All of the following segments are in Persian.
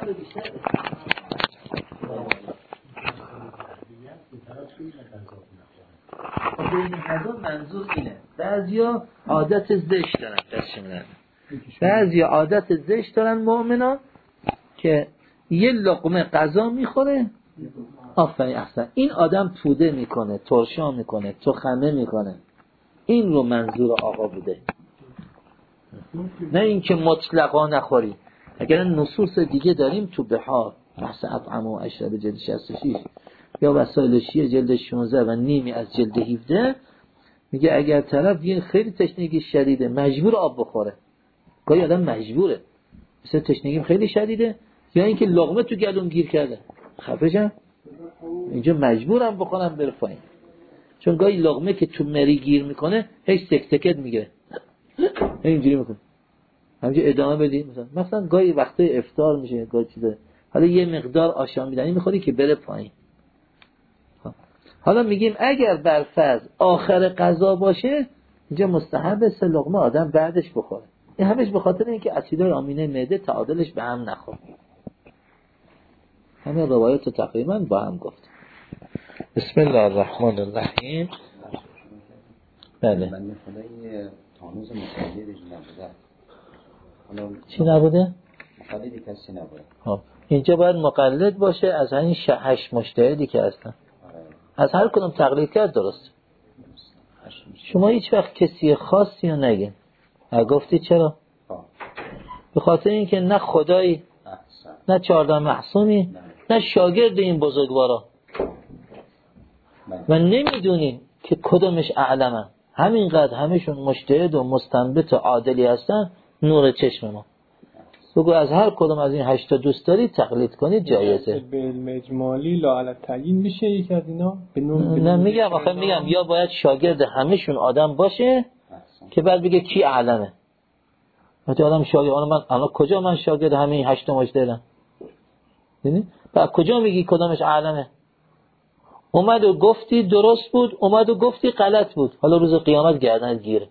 بیشتر بین هر دو منظور اینه. بعضیا عادت زشت دارن، بعضیا عادت زشت دارن مؤمنا که یه لقمه غذا میخوره، آفرین احسن، این آدم توده میکنه، ترشا میکنه، تخمه میکنه. این رو منظور آقا بوده، نه اینکه مطلقا نخوری. اگر نصوص دیگه داریم تو بحار بحث اطعمه و اشرب جلد 66 یا وسائل شیعه جلد 16 و نیمی از جلد 17 میگه اگر طرف یه خیلی تشنگی شدیده مجبور آب بخوره، گاهی آدم مجبوره، مثلا تشنگیم خیلی شدیده یا اینکه لقمه تو گلوم گیر کرده خفشم اینجا مجبورم بخورم بره پایین، چون گاهی لقمه که تو مری گیر میکنه هیچ تک تکت میگیره اینجوری میکنه همینجا ادامه بدیم. مثلا گاهی وقته افطار میشه گاهی چیزه، حالا یه مقدار آشامیدنی میخوری که بره پایین. حالا میگیم اگر برفرض آخر غذا باشه اینجا مستحب 3 لقمه آدم بعدش بخوره. این همش به خاطر اینکه اسیدهای آمینه معده تعادلش به هم نخوره. همه روایت تقریبا با هم گفت. بسم الله الرحمن الرحیم. بله. من خدای تانوز مقلدش نبوده. چی نبوده؟ مقلدی کسی نبوده. خب اینجا باید مقلد باشه از همین 8 مجتهدی که هستن. از هر کدوم تقلید کرد درست. شما هیچ وقت کسی خاصی رو نگین. گفتی چرا؟ به خاطر اینکه نه خدایی، نه 14 معصومی، نه شاگرد این بزرگوارا و نمیدونین که کدومش اعلمن. همینقدر همشون مجتهد و مستنبط و عادلی هستن، نور چشم ما. بگو از هر کدوم از این 8 دوست داری تقلید کنید جایزه. به علم اجمالی لا علی تعیین میشه یکی از اینا؟ نه میگم یا باید شاگرد همشون آدم باشه که بعد بگه کی اعلمه. وقتی آدم شاگرد الان کجا من شاگرد همین 8 مجتهدم؟ ببین بعد کجا میگی کدامش اعلمه؟ اومد و گفتی درست بود، اومد و گفتی غلط بود، حالا روز قیامت گردنت گیره.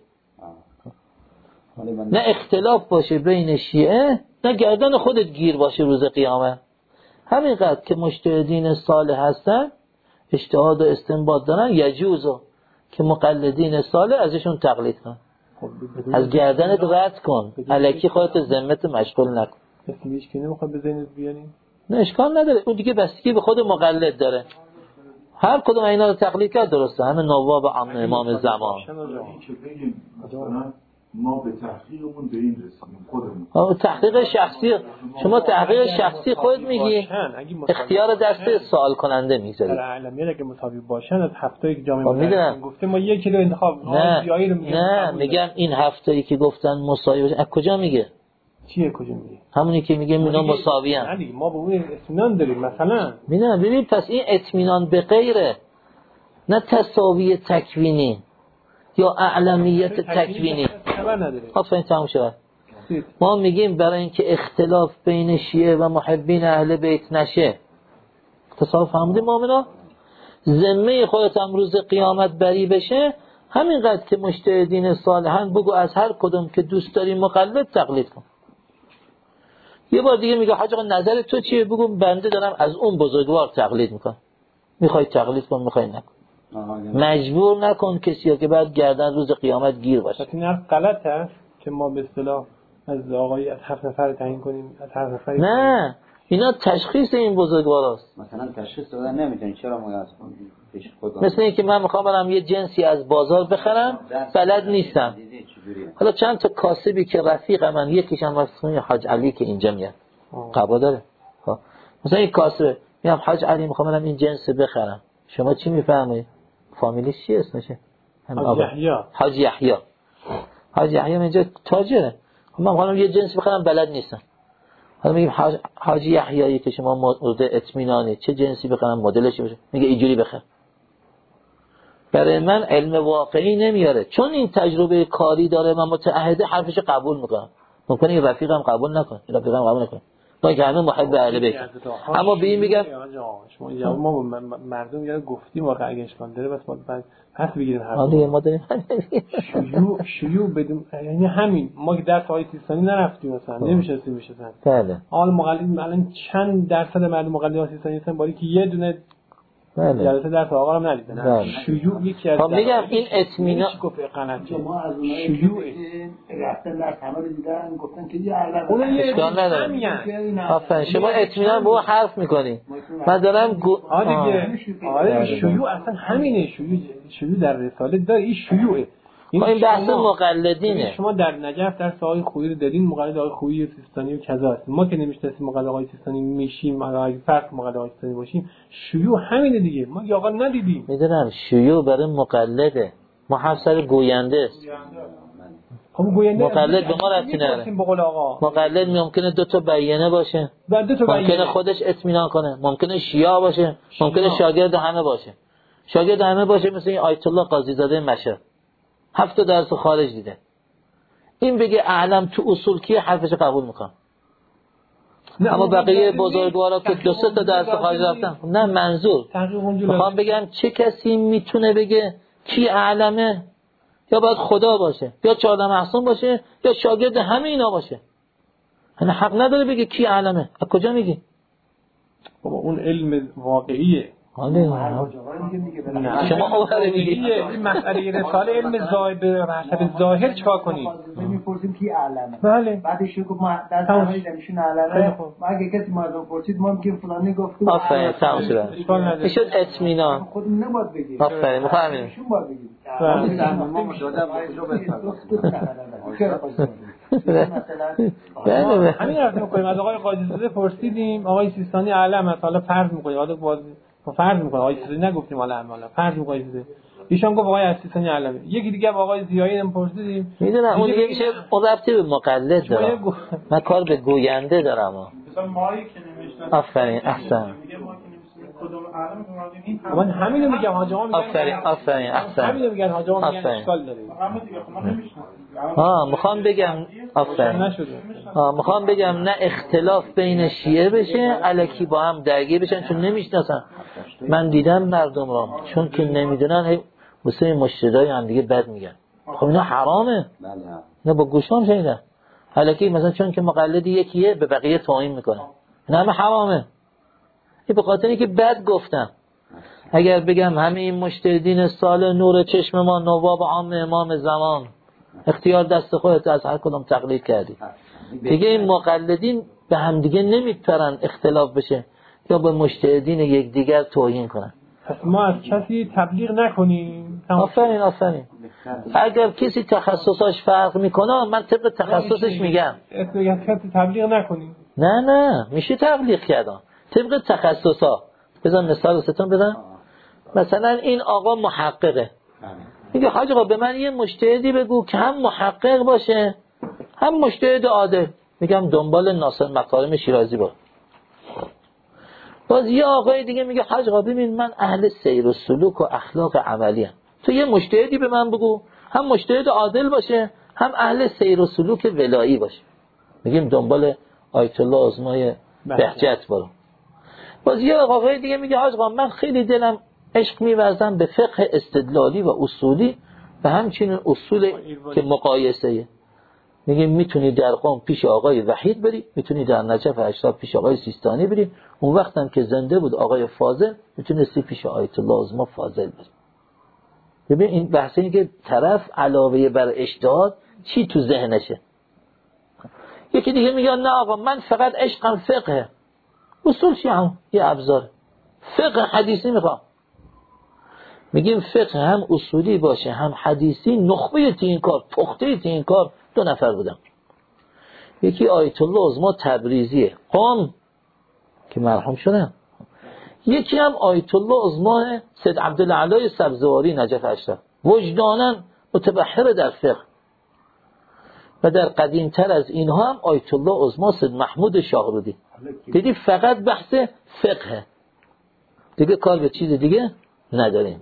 نه اختلاف باشه بین شیعه، نه گردن خودت گیر باشه روز قیامت. همینقدر که مجتهدین صالح هستن، اجتهاد و استنباط دارن، یجوزو که مقلدین صالح ازشون تقلید کن. از گردنت رد کن، الکی خودت ذمت مشغول نکن. اسمیش که نمیخواد به ذهنت بیاریم؟ نه اشکال نداره، اون دیگه بستگی به خود مقلد داره. هر کدوم اینا رو تقلید کرد درسته. همه نواب امام زمان. ما به تحقیقمون به این رسیدیم خودمون. تحقیق شخصی شما تحقیق شخصی خود میگی، اختیار دست سوال کننده میذاری. در علمیه اگه مطابق باشن از هفتایی که جامعه مدرسه گفته ما 1 کیلو انتخاب جایی رو میگیم. نه میگم این هفتایی که گفتن مساوی باشه، از کجا میگه؟ چیه کجا میگه؟ همونی که میگه اینا مساوی ان. نه ما به اون اطمینان داریم مثلا. میدونم ببین پس این اطمینان به غیره، نه تساوی تکوینی یا اعلمیت تکوینی. آفرین تموم شد. ما میگیم برای اینکه اختلاف بین شیعه و محبین اهل بیت نشه، تصاوی فهمیدیم مؤمنا، ذمه خودت هم روز قیامت بری بشه، همینقدر که مجتهدین صالحان بگو از هر کدوم که دوست داری مقلد تقلید کن. یه بار دیگه میگه حاج آقا نظر تو چیه؟ بگو بنده دارم از اون بزرگوار تقلید میکنم. میخوای تقلید کن، میخوای نکن. مجبور نکن کسی رو که بعد گردن روز قیامت گیر باشه. این حرف غلطه که ما به اصطلاح از آقای از 7 نفر تعیین کنیم، از هر نفری. نه اینا تشخیص این بزرگواراست. مثلا تشخیص دادن نمیتونی چرا ما از پیش خود. مثل اینکه من میخوام برم یه جنسی از بازار بخرم، بلد نیستم. حالا چند تا کاسبی که رفیق من، یکیشم واسه حاج علی که اینجا میاد قبا داره، مثلا این کاسب میگم حاج علی میخوام برم این جنس بخرم، شما چی میفهمید؟ فامیلیش چی اسمشه؟ حاج یحیی. حاج یحیی اینجا تاجره. من میخوام یه جنس بخرم بلد نیستم. حالا میگیم حاج یحیی که شما مورد اطمینانی، چه جنسی بخرم مدلش باشه؟ میگه اینجوری بخر. برای من علم واقعی نمیاره، چون این تجربه کاری داره من متعهده حرفش قبول میکنم. ممکنه این رفیقم قبول نکنه، رفیقم قبول نکنه. ما که همه محب اهل بیت، اما به این میگم شما جواب ما مردم یا گفتیم واقعا اگه اشکال داره بس ما پس بگیریم ما داریم شیوع بدون یعنی همین ما که درس آیه سیستانی نرفتیم مثلا نمی‌شستیم بله حال مقلد الان چند درصد مردم مقلد آیه سیستانی هستن باری که یه دونه بله جلسه درس آقا هم ندیدن شیوع یکی از میگم این اطمینان ما از اونایی که رفتن در همه دیدن گفتن که یه علم اشکال نداره. آفرین شما اطمینان به اون حرف میکنی. من دارم آره شیوع اصلا همینه. شیوع در رساله داره این شیوعه. این بحث مقلدینه. شما در نجف در آقای خویی رو دارین مقلد آقای خویی سیستانی و کذا هستیم. ما که نمیشناسیم مقلد آقای سیستانی میشیم اگه فرق مقلد آقای سیستانی باشیم شیوع همینه دیگه. ما یا آقا ندیدیم. میدونم شیوع برای مقلده. ما حفظر گوینده است. خب گوینده مقلد به ما ربطی نداره. مقلد ممکنه دو تا بیانه باشه. ممکنه خودش اطمینان کنه. ممکنه شیعه باشه. ممکنه شاگرد همه باشه. شاگرد همه باشه مثل این آیت الله قاضی زاده مشهد. 7 درس خارج دیده. این بگه اعلم تو اصول کیه حرفش قبول میکنم. اما بقیه بزرگوارا که 2-3 تا درس خارج رفتن نه منظور میخوام بگم چه کسی میتونه بگه کی اعلمه؟ یا باید خدا باشه یا چهارده معصوم باشه یا شاگرد همه اینا باشه. یعنی حق نداره بگه کی اعلمه. از کجا میگی؟ بابا اون علم واقعیه. شما اوهره میگی این مسئله رساله علم ظاهر به حسب ظاهر چیکار کنید؟ میپرسیم کی اعلمه. بله. بعدش گفت ما در تمام ایشون اعلمه. ما اگه کسی مردم پرسید ما میگیم فلانی گفت. آفرین تمام شد. میشد اطمینان. خود نباید بگید. آفرین میفهمید. ایشون باید بگید. همین حرف می‌کنیم. از آقای قاضی زاده پرسیدیم آقای سیستانی اعلم است. حالا فرض می‌کنیم حالا فرض می‌کنیم آقای سیستانی نگفتیم حالا فرض می‌کنیم ایشون گفت آقای سیستانی اعلمه. یکی دیگه آقای زیایی هم پرسیدیم. میدونم اون دیگه میشه ربطی به مقلد داره. من کار به گوینده دارم. مثلا مایی که نمیشناسیم. آفرین احسن. من همینو میگم حاج آقا میگن آفرین احسن. همینو میگن حاج آقا میگن اشکال داره. میخوام بگم آفرین. میخوام بگم نه اختلاف بین شیعه بشه الکی با هم درگیر بشن چون نمیشناسن. من دیدم مردم را چون که نمیدونن واسه مشتریای هم دیگه بد میگن. خب اینا حرامه. نه با گوشام شنیدم. الکی مثلا چون که مقلد یکیه به بقیه توهین میکنه. نه همه حرامه. این به خاطر اینکه بد گفتم. اگر بگم همه این مجتهدین سال نور چشم ما نواب عام امام زمان اختیار دست خودت از هر کدوم تقلید کردی دیگه این مقلدین به هم دیگه نمیپرن اختلاف بشه یا به مجتهدین یکدیگر توهین کنن. پس ما از کسی تبلیغ نکنیم. آفرین اگر کسی تخصصاش فرق میکنه من طبق تخصصش میگم کسی تبلیغ نکنیم. نه میشه تبلیغ کردن طبق تخصصا. بذار مثال ستون بدم. مثلا این آقا محققه میگه حاج آقا به من یه مجتهدی بگو که هم محقق باشه هم مجتهد عادل. میگم دنبال ناصر مکارم شیرازی برو. باز یه آقای دیگه میگه حاج آقا ببین من اهل سیر و سلوک و اخلاق عملی ام. تو یه مجتهدی به من بگو هم مجتهد عادل باشه هم اهل سیر و سلوک ولایی باشه. میگیم دنبال آیت الله عظمای بهجت برو. باز یه آقای دیگه میگه حاج آقا من خیلی دلم عشق می‌ورزم به فقه استدلالی و اصولی و همچنین اصول که مقایسه‌ایه. میگه میتونی در قم پیش آقای وحید بری، میتونی در نجف اشراف پیش آقای سیستانی بری. اون وقت هم که زنده بود آقای فاضل میتونستی پیش آیت الله عظما فاضل بری. ببین این بحث اینه که طرف علاوه بر اجتهاد چی تو ذهنشه. یکی دیگه میگه نه آقا من فقط عشقم فقه. اصول چی هم یه ابزار. فقه حدیثی میخوام. میگیم فقه هم اصولی باشه هم حدیثی. نخبه تی این کار پخته تی این کار 2 نفر بودم. یکی آیت الله عظما تبریزیه قم که مرحوم شدن. یکی هم آیت الله عظما سید عبدالعلی سبزواری نجف اشراف وجدانا متبحر در فقه. و در قدیم تر از اینها هم آیت الله عظما سید محمود شاهرودی. دیدی فقط بحث فقه دیگه کار به چیز دیگه نداریم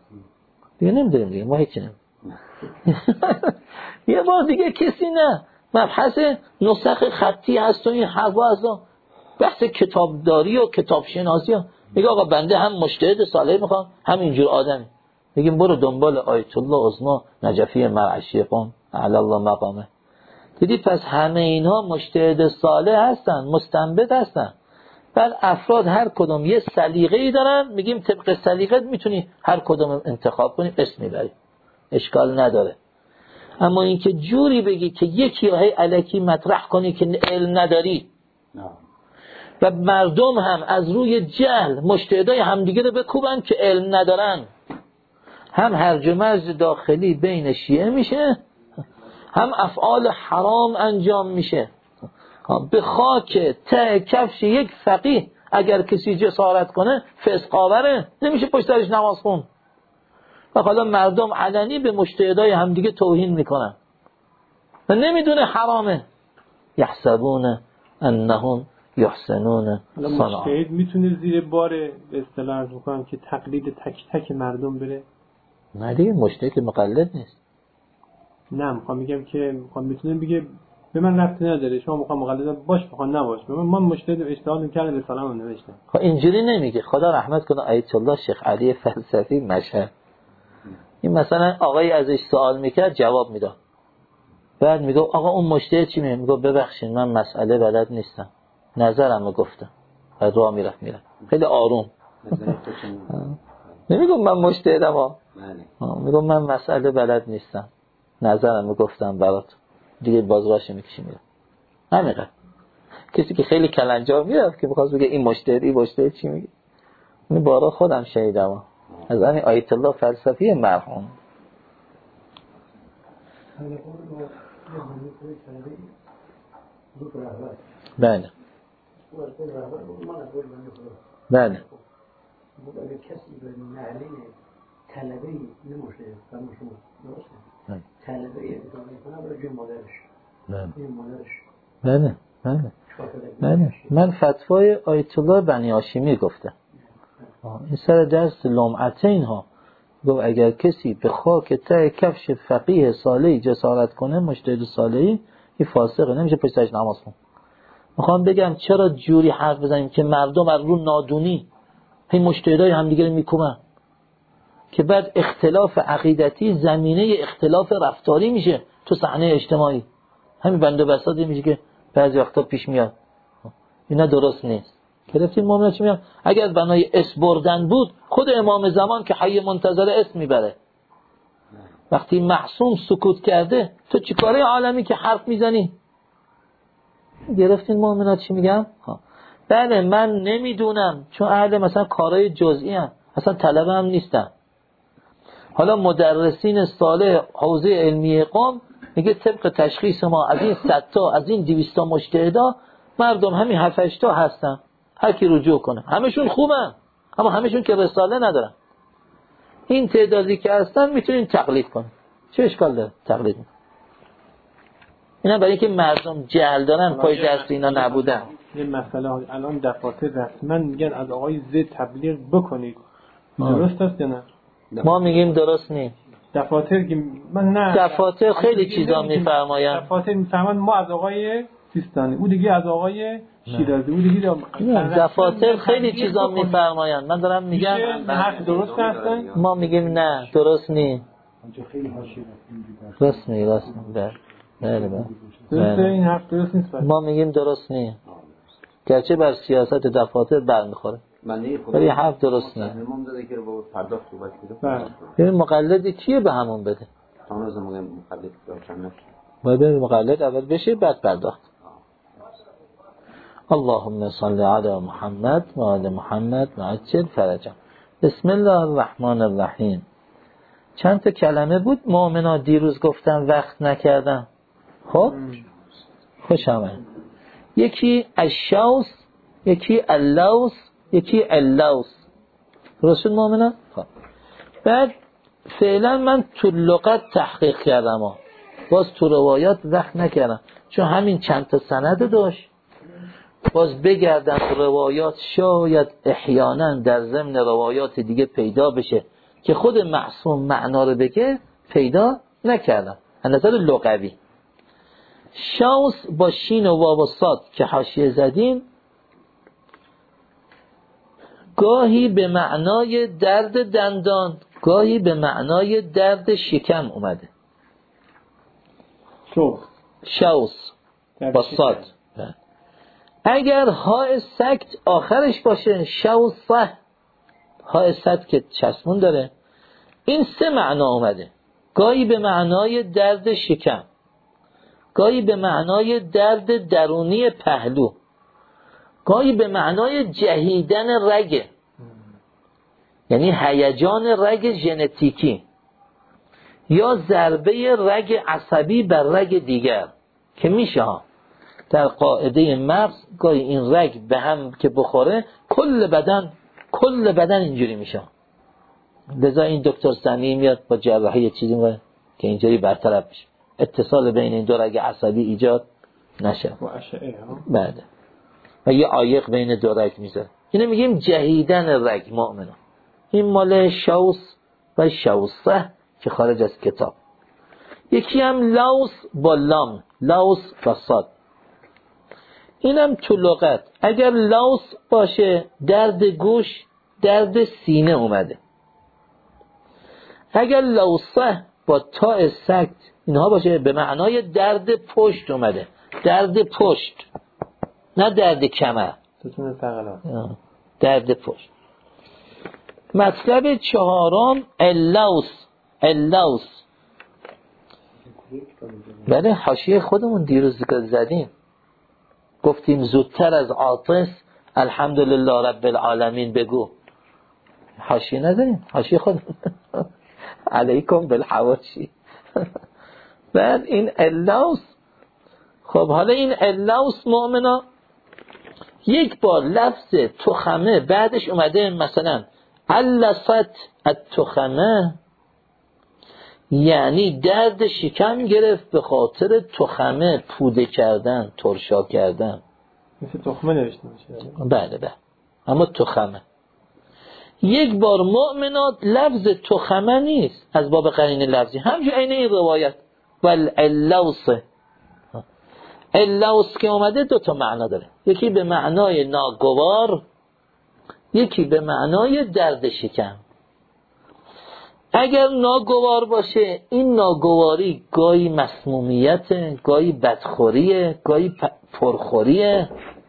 دیگه نمیداریم دیگه ما هیچی نمیم. یه بار دیگه کسی نه مبحث نسخ خطی هست و این حرفا هست، بحث کتابداری و کتاب شناسی ها. میگه آقا بنده هم مجتهد صالح میخوام، هم اینجور آدمی. میگیم برو دنبال آیت الله عظمی نجفی مرعشی قم علی الله مقامه. دیدی پس همه اینها مجتهد صالح هستن، مستنبط هستن. بعد افراد هر کدوم یه سلیقه‌ای دارن، میگیم طبق سلیقت میتونی هر کدوم انتخاب کنی، اسم میبری، اشکال نداره. اما اینکه جوری بگی که یکی هی الکی مطرح کنی که علم نداری و مردم هم از روی جهل مجتهدای همدیگه رو بکوبن که علم ندارن، هم هرج و مرج داخلی بین شیعه میشه، هم افعال حرام انجام میشه. به خاک ته کفش یک فقیه اگر کسی جسارت کنه فسق آوره، نمیشه پشت سرش نماز خون. و حالا مردم علنی به مجتهدای همدیگه توهین میکنن و نمیدونه حرامه. یحسبون انهم یحسنون صنعا. مجتهد میتونه زیر بار به اصطلاح عرض میکنم که تقلید تک تک مردم بره؟ نه دیگه، مجتهد که مقلد نیست. نه میگم که میتونه بگه به من ربطی نداره، شما میخوام مقلد باش بخوام نباش، من مجتهد اجتهاد کردم رساله‌مو نوشتم. خب اینجوری نمیگه. خدا رحمت کنه آیت الله شیخ علی فلسفی مشهد، این مثلا آقای ازش سوال میکرد جواب میداد، بعد میگه آقا اون مجتهد چی میگه؟ میگه ببخشید من مسئله بلد نیستم، نظرمو گفتم. بعد راه میرفت خیلی آروم. نمیگم من مجتهدم ها، میگم من مسئله بلد نیستم، نظرمو گفتم برات، دیگه بازراش میکشی میره. همینقدر. کسی که خیلی کلنجار میرفت که بخواست بگه این مجتهد چی میگه، این بارا خودم شهیدم از همین آیت الله فلسفی مرحوم. بله بله. اگر کسی به نعلی طلبه‌ای نموشه فرمون شما درسته، طلبه‌ای ادامه کنه برای جای مادرش، این مادرش. بله. من فتوای آیت الله بنی هاشمی گفتم این سر درس لمعتین ها، گفت اگر کسی به خاک ته کفش فقیه صالحی جسارت کنه، مجتهد صالحی، این فاسقه، نمیشه پشت سرش نماز خون. میخوام بگم چرا جوری حرف بزنیم که مردم از رو نادونی این مجتهدای همدیگه رو میکوبن که بعد اختلاف عقیدتی زمینه اختلاف رفتاری میشه تو صحنه اجتماعی. همین بنده بساطی میشه که بعضی وقتا پیش میاد. اینا درست نیست. گرفتین مومنا چی میگم؟ اگر بنای اس بردن بود، خود امام زمان که حی منتظر اس میبره. وقتی معصوم سکوت کرده، تو چیکاره عالمی که حرف میزنی؟ گرفتین مومنا چی میگم؟ بله من نمیدونم، چون اهل مثلا کارهای جزئی ام، اصلا طلبه هم نیستم. حالا مدرسین صالح حوزه علمی قم میگه طبق تشخیص ما از این 100 تا از این 200 تا مجتهدا مردم همین 7 تا هستن، هر کی رجوع کنه همشون خوبن، اما همشون که رساله ندارن. این تعدادی که هستن میتونین تقلید کنین، چه اشکال داره تقلید کنین؟ اینا برای اینکه مردم جهل دارن، پای دست اینا نبودن. یه مسئله الان دفاتر رسما میگن از آقای زید تبلیغ بکنید، درست است یا نه؟ ما میگیم درست نیست. دفاتر که من نه، دفاتر خیلی چیزا میفرمایند. دفاتر میفرمان ما از آقای سیستانی، او دیگه از آقای شیرازی، او دیگه دفاتر خیلی چیزا میفرمایند. من دارم میگم حرف درست هستن، ما میگیم نه درست نیست. درست نیست. درسته این حرف درست نیست. ما میگیم درست نیست، گرچه بر سیاست دفاتر برمیخوره، ولی حرف درست نیست. امام داده که رو پرداخت صحبت کنه. ببین مقلدی کیه به همون بده؟ تانوز مقلد داشتن نشه. باید مقلد اول بشه بعد پرداخت. اللهم صل علی محمد و آل محمد و عجل فرجهم. بسم الله الرحمن الرحیم. چند تا کلمه بود مؤمنا دیروز گفتم وقت نکردم. خب خوش آمد. یکی الشوس، یکی اللوس، یکی اللوس. رسول مؤمنا. خب بعد فعلا من تو لغت تحقیق کردم باز تو روایات وقت نکردم، چون همین چند تا سند داشت. باز بگردم تو روایات، شاید احیانا در ضمن روایات دیگه پیدا بشه که خود معصوم معنا رو بگه، پیدا نکردم از نظر لغوی. شوس با شین و واو و صاد که حاشیه زدیم گاهی به معنای درد دندان، گاهی به معنای درد شکم اومده. شوس با صاد. اگر های سکت آخرش باشه شوسه، های سکت که چسبون داره، این سه معنا اومده. گاهی به معنای درد شکم، گاهی به معنای درد درونی پهلو، گاهی به معنای جهیدن رگ، یعنی هیجان رگ ژنتیکی یا ضربه رگ عصبی بر رگ دیگر که میشه ها. در قاعده مغز گاهی این رگ به هم که بخوره کل بدن اینجوری میشه. لذا این دکتر سنی میاد با جراحی یه چیزی میگه که اینجوری برطرف بشه، اتصال بین این دو رگ عصبی ایجاد نشه. بعد و یه عایق بین دو رگ میذاره. اینو میگیم جهیدن رگ مؤمنان. این مال شوس و شوسه که خارج از کتاب. یکی هم لوس با لام، لوس و صاد. اینم تو لغت اگر لوس باشه درد گوش، درد سینه اومده. اگر لوسه با تاء سکت اینها باشه به معنای درد پشت اومده، درد پشت، نه درد کمر، درد پشت. مطلب چهارم اللوس. اللوس بله حاشیه خودمون دیروز زدیم، گفتیم زودتر از عاطس الحمدلله رب العالمین بگو. حاشیه نداریم، حاشیه خودمون علیکم بالحواشی. بعد این اللوس. خب حالا این اللوس مؤمنا یک بار لفظ تخمه بعدش اومده مثلا علست التخمه، یعنی درد شکم گرفت به خاطر تخمه پوده کردن، ترشا کردن. مثل تخمه نوشته میشه. بله اما تخمه. یک بار مؤمنات لفظ تخمه نیست از باب قرینه لفظی، همچنین عین این روایت والعلوس. اللوس که اومده دو تا معنا داره، یکی به معنای ناگوار، یکی به معنای درد شکم. اگر ناگوار باشه این ناگواری گاهی مسمومیت، گاهی بدخوریه، گاهی پرخوریه،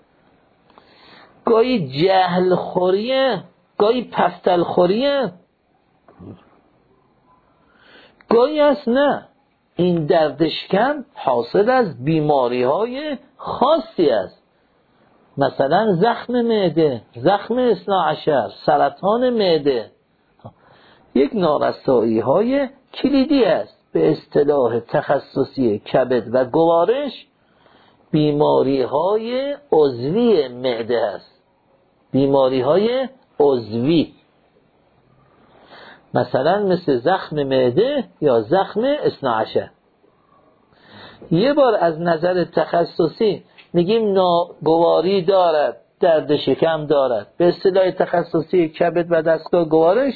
گاهی جهل خوریه، گاهی پستل خوریه، گاهی است نه، این درد شکم حاصل از بیماری های خاصی است، مثلا زخم معده، زخم 12، سرطان معده، یک نارسایی های کلیدی است. به اصطلاح تخصصی کبد و گوارش بیماری های عضوی معده است، بیماری های عضوی، مثلا مثل زخم معده یا زخم 12. یه بار از نظر تخصصی میگیم ناگواری دارد، درد شکم دارد. به اصطلاح تخصصی کبد و دستگاه گوارش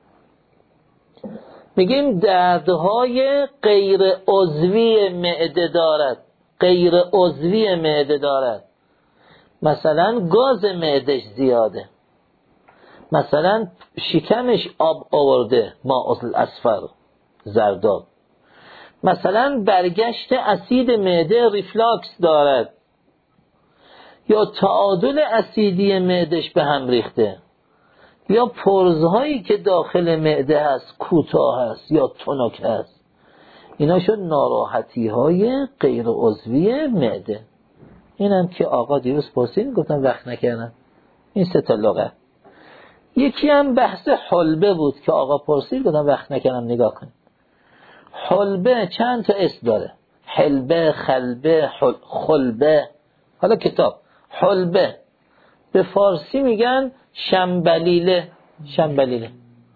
میگیم دردهای غیر عضوی معده دارد، غیر عضوی معده دارد، مثلا گاز معدش زیاده، مثلا شکمش آب آورده، ماء الاصفر، زرداب، مثلا برگشت اسید معده ریفلاکس دارد، یا تعادل اسیدی معدش به هم ریخته، یا پرزهایی که داخل معده هست کوتاه هست یا تنک هست. اینا شد ناراحتی های غیر عضوی معده. اینم که آقا دیروز پرسید گفتم وقت نکردم. این سه تا لغت. یکی هم بحث حلبه بود که آقا پرسید گفتم وقت نکردم نگاه کن. حلبه چند تا اسم داره، حلبه، خلبه، خلبه. حالا کتاب حلبه به فارسی میگن شنبلیله. شنبلیله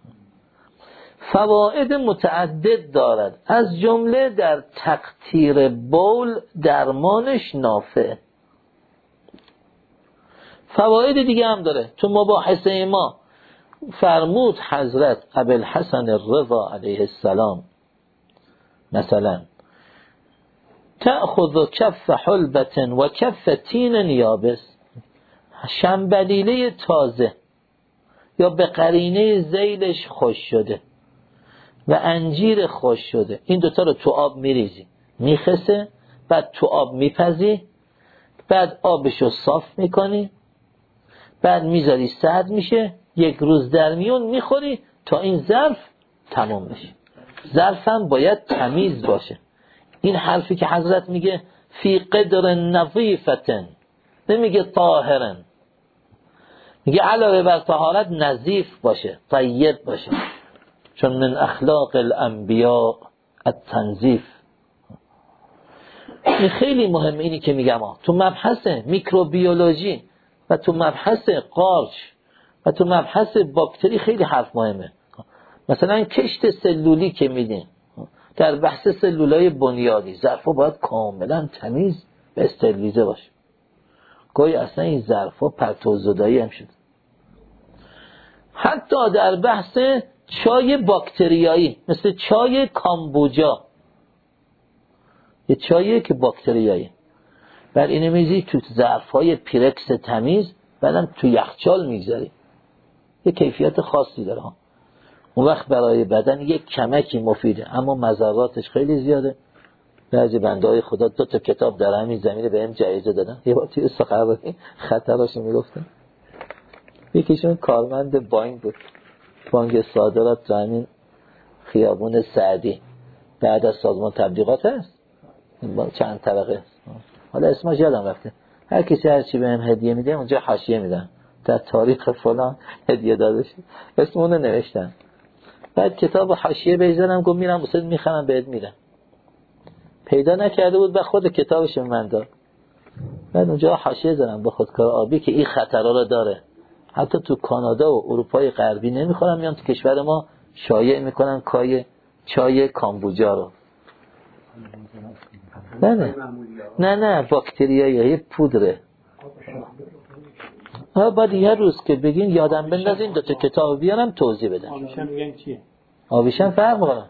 فواید متعدد دارد، از جمله در تقطیر بول درمانش نافع. فواید دیگه هم داره. تو مباحثه ما فرمود حضرت ابوالحسن الرضا علیه السلام مثلا تأخذ کف حلبت و کف تین یابس، شنبلیله تازه یا به قرینه ذیلش خوش شده و انجیر خوش شده، این دوتا رو تو آب میریزی میخسه، بعد تو آب میپزی، بعد آبشو صاف میکنی، بعد میذاری سرد میشه، یک روز در میون میخوری تا این ظرف تمام بشه. ظرف هم باید تمیز باشه. این حرفی که حضرت میگه فی قدر نظیفتن، نمیگه طاهرن، میگه علاوه بر طهارت نظیف باشه، طیب باشه، چون من اخلاق الانبیاء التنظیف. این خیلی مهمه. اینی که میگم تو مبحث میکروبیولوژی و تو مبحث قارچ و تو مبحث باکتری خیلی حرف مهمه. مثلا کشت سلولی که میدین در بحث سلولای بنیادی، ظرفا باید کاملا تمیز و استریلیزه باشه. گاهی اصلا این ظرفا پرتو زدایی هم شد. حتی در بحث چای باکتریایی مثل چای کامبوجا، یه چاییه که باکتریایی، بر اینه میزی تو ظرفای پیرکس تمیز، بعدم تو یخچال میگذاری، یه کیفیت خاصی داره. اون وقت برای بدن یک کمکی مفیده، اما مضراتش خیلی زیاده. بعضی بنده‌های خدا 2 تا کتاب در همین زمینه بهم جایزه دادن. یه بار توی سخنرانی خطراشو میگفتن. یکیشون کارمند بانک بود، بانک صادرات زمین خیابون سعدی، بعد از سازمان تبلیغات هست، چند طبقه است، حالا اسمش یادم رفته. هر کسی هر چی بهم هدیه میده اونجا حاشیه میدن در تاریخ فلان هدیه داده شد، اسمونو نوشتن. بعد کتاب حاشیه بزنم گفت میرم واسه میخرم بهت میدم. پیدا نکرده بود و خود کتابش من داد. بعد اونجا حاشیه زدم با خودکار آبی که این خطرها رو داره، حتی تو کانادا و اروپای غربی نمیخورن، میان تو کشور ما شایع میکنن چای کامبوجا رو. نه باکتریایی پودره. بعد یه روز که بگین یادم بندازین 2 تا کتاب بیارم توضیح بدم. آبیشم میگن چیه؟ آبیشم فرق میکنه.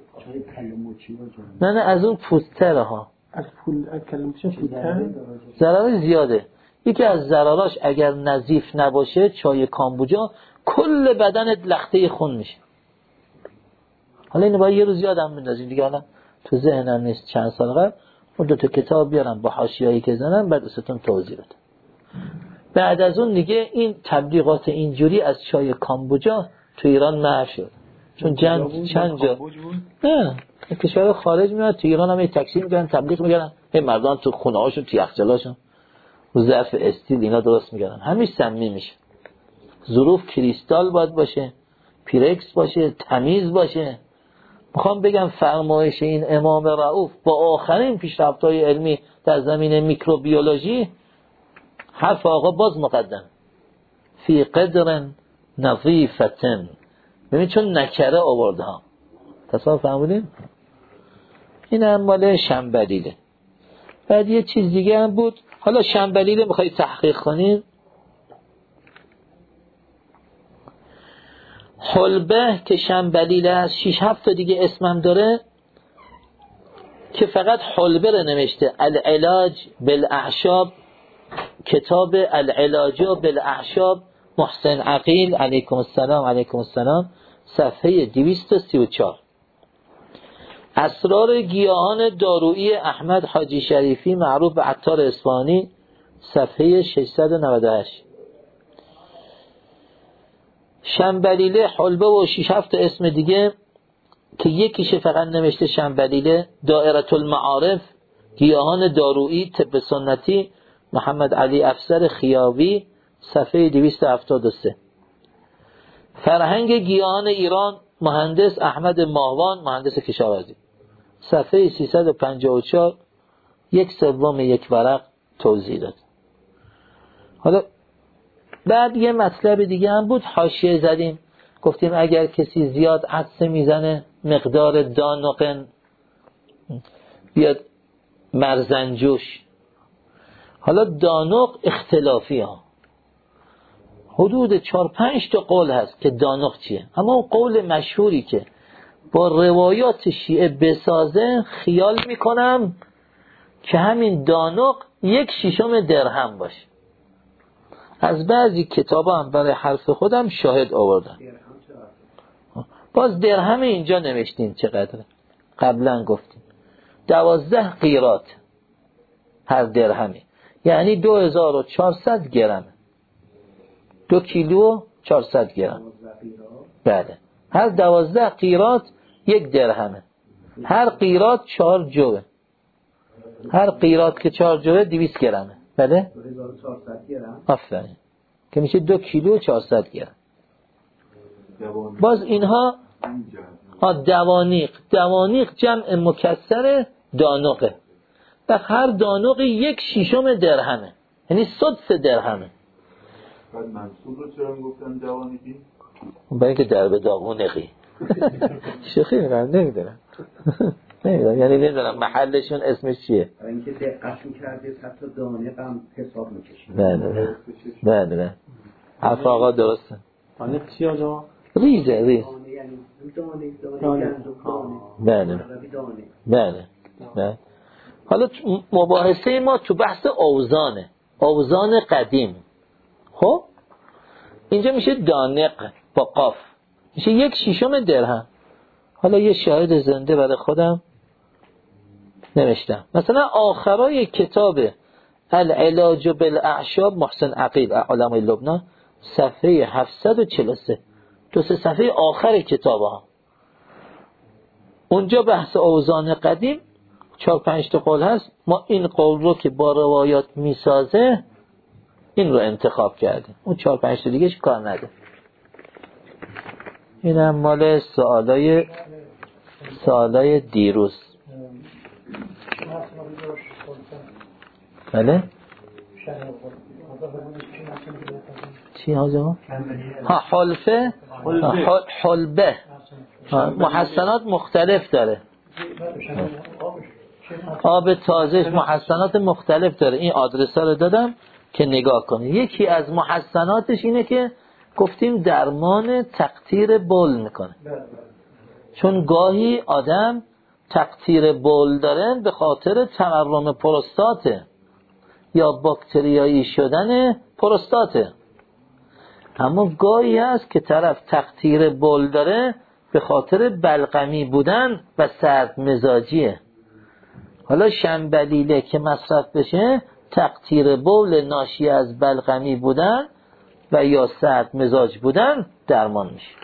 نه از اون پوستره ها. از کلموچی پوستر ضرر زیاده. یکی از ضرراش اگر نظیف نباشه چای کامبوجا کل بدنت لخته خون میشه. حالا اینو باید یه روز یادم بندازین دیگه، حالا تو ذهنم نیست. چند سال قبل اون 2 تا کتاب بیارم با حاشیه‌ای که زدم بعد ازتون توضیح بدم. بعد از اون دیگه این تبلیغات اینجوری از چای کامبوجا تو ایران محو شد، چون چند جا نه کشور خارج میاد تو ایران هم این تکثیر میکنن، تبلیغ میکنن، مردان تو خونه هاشون تو یخچالاشون رو ظرف استیل اینا درست میکنن، همین سمی میشه. ظروف کریستال باید باشه، پیرکس باشه، تمیز باشه. میخوام بگم فرمایش این امام رؤوف با آخرین پیشرفت‌های علمی در زمینه میکروبیولوژی، حرف آقا باز مقدم فی قدر نظیفتن، ببین چون نکره آورده ها. تصور فهمیدین؟ این هم مال شنبلیله. بعد یه چیز دیگه هم بود، حالا شنبلیله میخوایی تحقیق کنین. حلبه که شنبلیله از 6-7 تا دیگه اسمم داره که فقط حلبه رو نوشته. العلاج بالاعشاب، کتاب العلاج بالاعشاب محسن عقیل علیکم السلام صفحه 234. اسرار گیاهان دارویی احمد حاجی شریفی معروف به عطار اصفهانی صفحه 698. شنبلیله، حلبه و 6-7 اسم دیگه که یکیشه فقط نوشته شنبلیله. دائره المعارف گیاهان دارویی طب سنتی محمد علی افسر خیاوی صفحه 273. فرهنگ گیاهان ایران مهندس احمد ماهوان مهندس کشاورزی صفحه 354 1/3 ورق توضیح داد. حالا بعد یه مطلب دیگه هم بود، حاشیه زدیم گفتیم اگر کسی زیاد عطسه میزنه مقدار دانقن بیاد مرزنجوش. حالا دانق اختلافی ها، حدود 4-5 تا قول هست که دانق چیه، اما اون قول مشهوری که با روایات شیعه بسازه خیال میکنم که همین دانق 1/6 درهم باشه. از بعضی کتاب هم برای حرف خودم شاهد آوردم. باز درهم اینجا نوشتیم چقدره، قبلا گفتیم 12 قیراط هر درهمی، یعنی 2400 گرم، 2 کیلو 400 گرم. بله، هر 12 قیراط 1 درهمه. هر قیراط 4 جوه، هر قیراط که 4 جوه 200 گرمه. بله 2400 گرم آفرین، که میشه 2 کیلو 400 گرم. باز اینها دوانیق جمع مکسر دانقه، و هر دانقی 1/6 درهمه، یعنی سدس درهمه. بعد منصور رو چرا گفتن دوانیقی؟ برای اینکه در به داغونقی شوخی میکنم، نمیدونم یعنی نمیدونم محلشون اسمش چیه. برای اینکه دقت می‌کردید حتی دانق هم حساب می‌کشید. بله حرف آقا درسته. دانق چی آجا؟ ریز یعنی دانه. بله. حالا مباحثه ما تو بحث اوزان قدیم. خب اینجا میشه دانق با قاف، میشه 1/6 درهم. حالا یه شاهد زنده برای خودم نوشتم، مثلا آخرای کتاب العلاج بالاعشاب محسن عقیل علمای لبنان صفحه 743، 2 صفحه آخر کتاب ها، اونجا بحث اوزان قدیم 4-5 تا قول هست. ما این قول رو که با روایات میسازه این رو انتخاب کردیم، اون 4-5 تا دیگهش کار نده. اینم مال سوالای دیروز. بله چی آجا؟ حلبه محسنات مختلف داره، آب تازهش محسنات مختلف داره. این آدرس ها رو دادم که نگاه کنید. یکی از محسناتش اینه که گفتیم درمان تقطیر بول میکنه، چون گاهی آدم تقطیر بول داره به خاطر تورم پروستاته یا باکتریایی شدن پروستاته. اما گاهی هست که طرف تقطیر بول داره به خاطر بلغمی بودن و سرد مزاجیه. حالا شنبلیله که مصرف بشه تقطیر بول ناشی از بلغمی بودن و یا سرد مزاج بودن درمان میشه.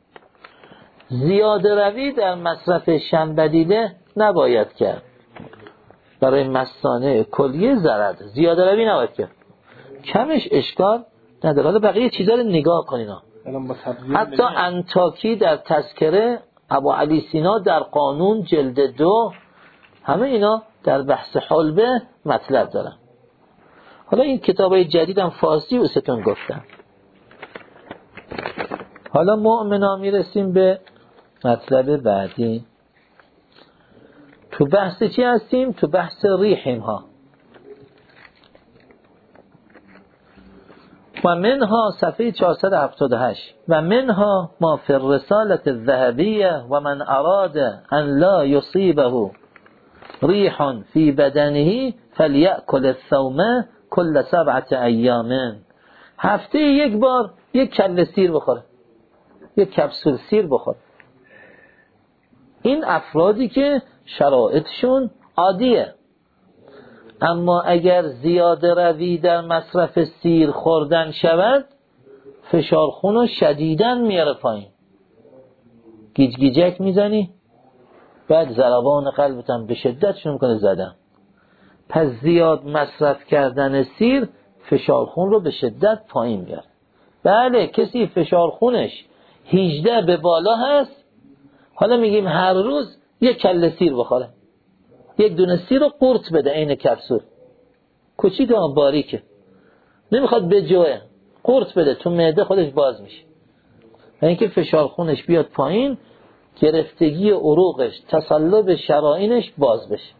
زیاده روی در مصرف شنبلیله نباید کرد، برای مثانه کلیه ضرر. زیاده روی نباید کرد، کمش اشکال نداره. حالا بقیه چیزا رو نگاه کنین. حتی انطاکی در تذکره، ابو علی سینا در قانون جلد 2، همه اینا در بحث حلبه مطلب دارن. حالا این کتابای جدیدم فارسی و ستون گفتم. حالا مؤمنا میرسیم به مطلب بعدی. تو بحث چی هستیم؟ تو بحث ریحیم ها. و منها صفحه 478 و منها ما فی الرسالة الذهبیه و من اراد ان لا یصیبه ریح فی بدنه فلیأکل الثوم کل 7 ایام. هفته یک بار یک کله سیر بخوره، یک کپسول سیر بخوره. این افرادی که شرایطشون عادیه. اما اگر زیاده روی در مصرف سیر خوردن شود فشار خون رو شدیداً میاره پایین، گیج گیجک میزنی، بعد ضربان قلبت هم به شدت شروع کنه زدن. پس زیاد مصرف کردن سیر فشار خون رو به شدت پایین میاره. بله کسی فشار خونش 18 به بالا هست، حالا میگیم هر روز یک کله سیر بخوره، یک دونه سیر رو قورت بده، عین کپسول کوچیک و باریکه، نمیخواد بجوه، قورت بده تو معده خودش باز میشه. و اینکه فشار خونش بیاد پایین، گرفتگی عروقش، تصلب شرائینش باز بشه.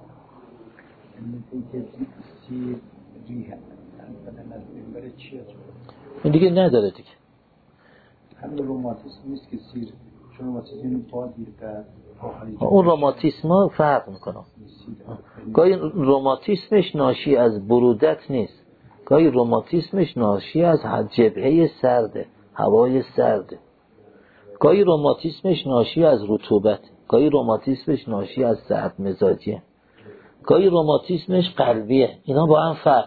این دیگه نداره دیگه. همین روماتیسم نیست که سیر، چون روماتیسم پا دیر کرد اون روماتیسم فرق میکنه. گاهی روماتیسمش ناشی از برودت نیست، گاهی روماتیسمش ناشی از جبهه سرده، هوای سرده، گاهی روماتیسمش ناشی از رطوبت، گاهی روماتیسمش ناشی از سرد مزاجیه، گاهی روماتیسمش قلبیه. اینا با هم فرق.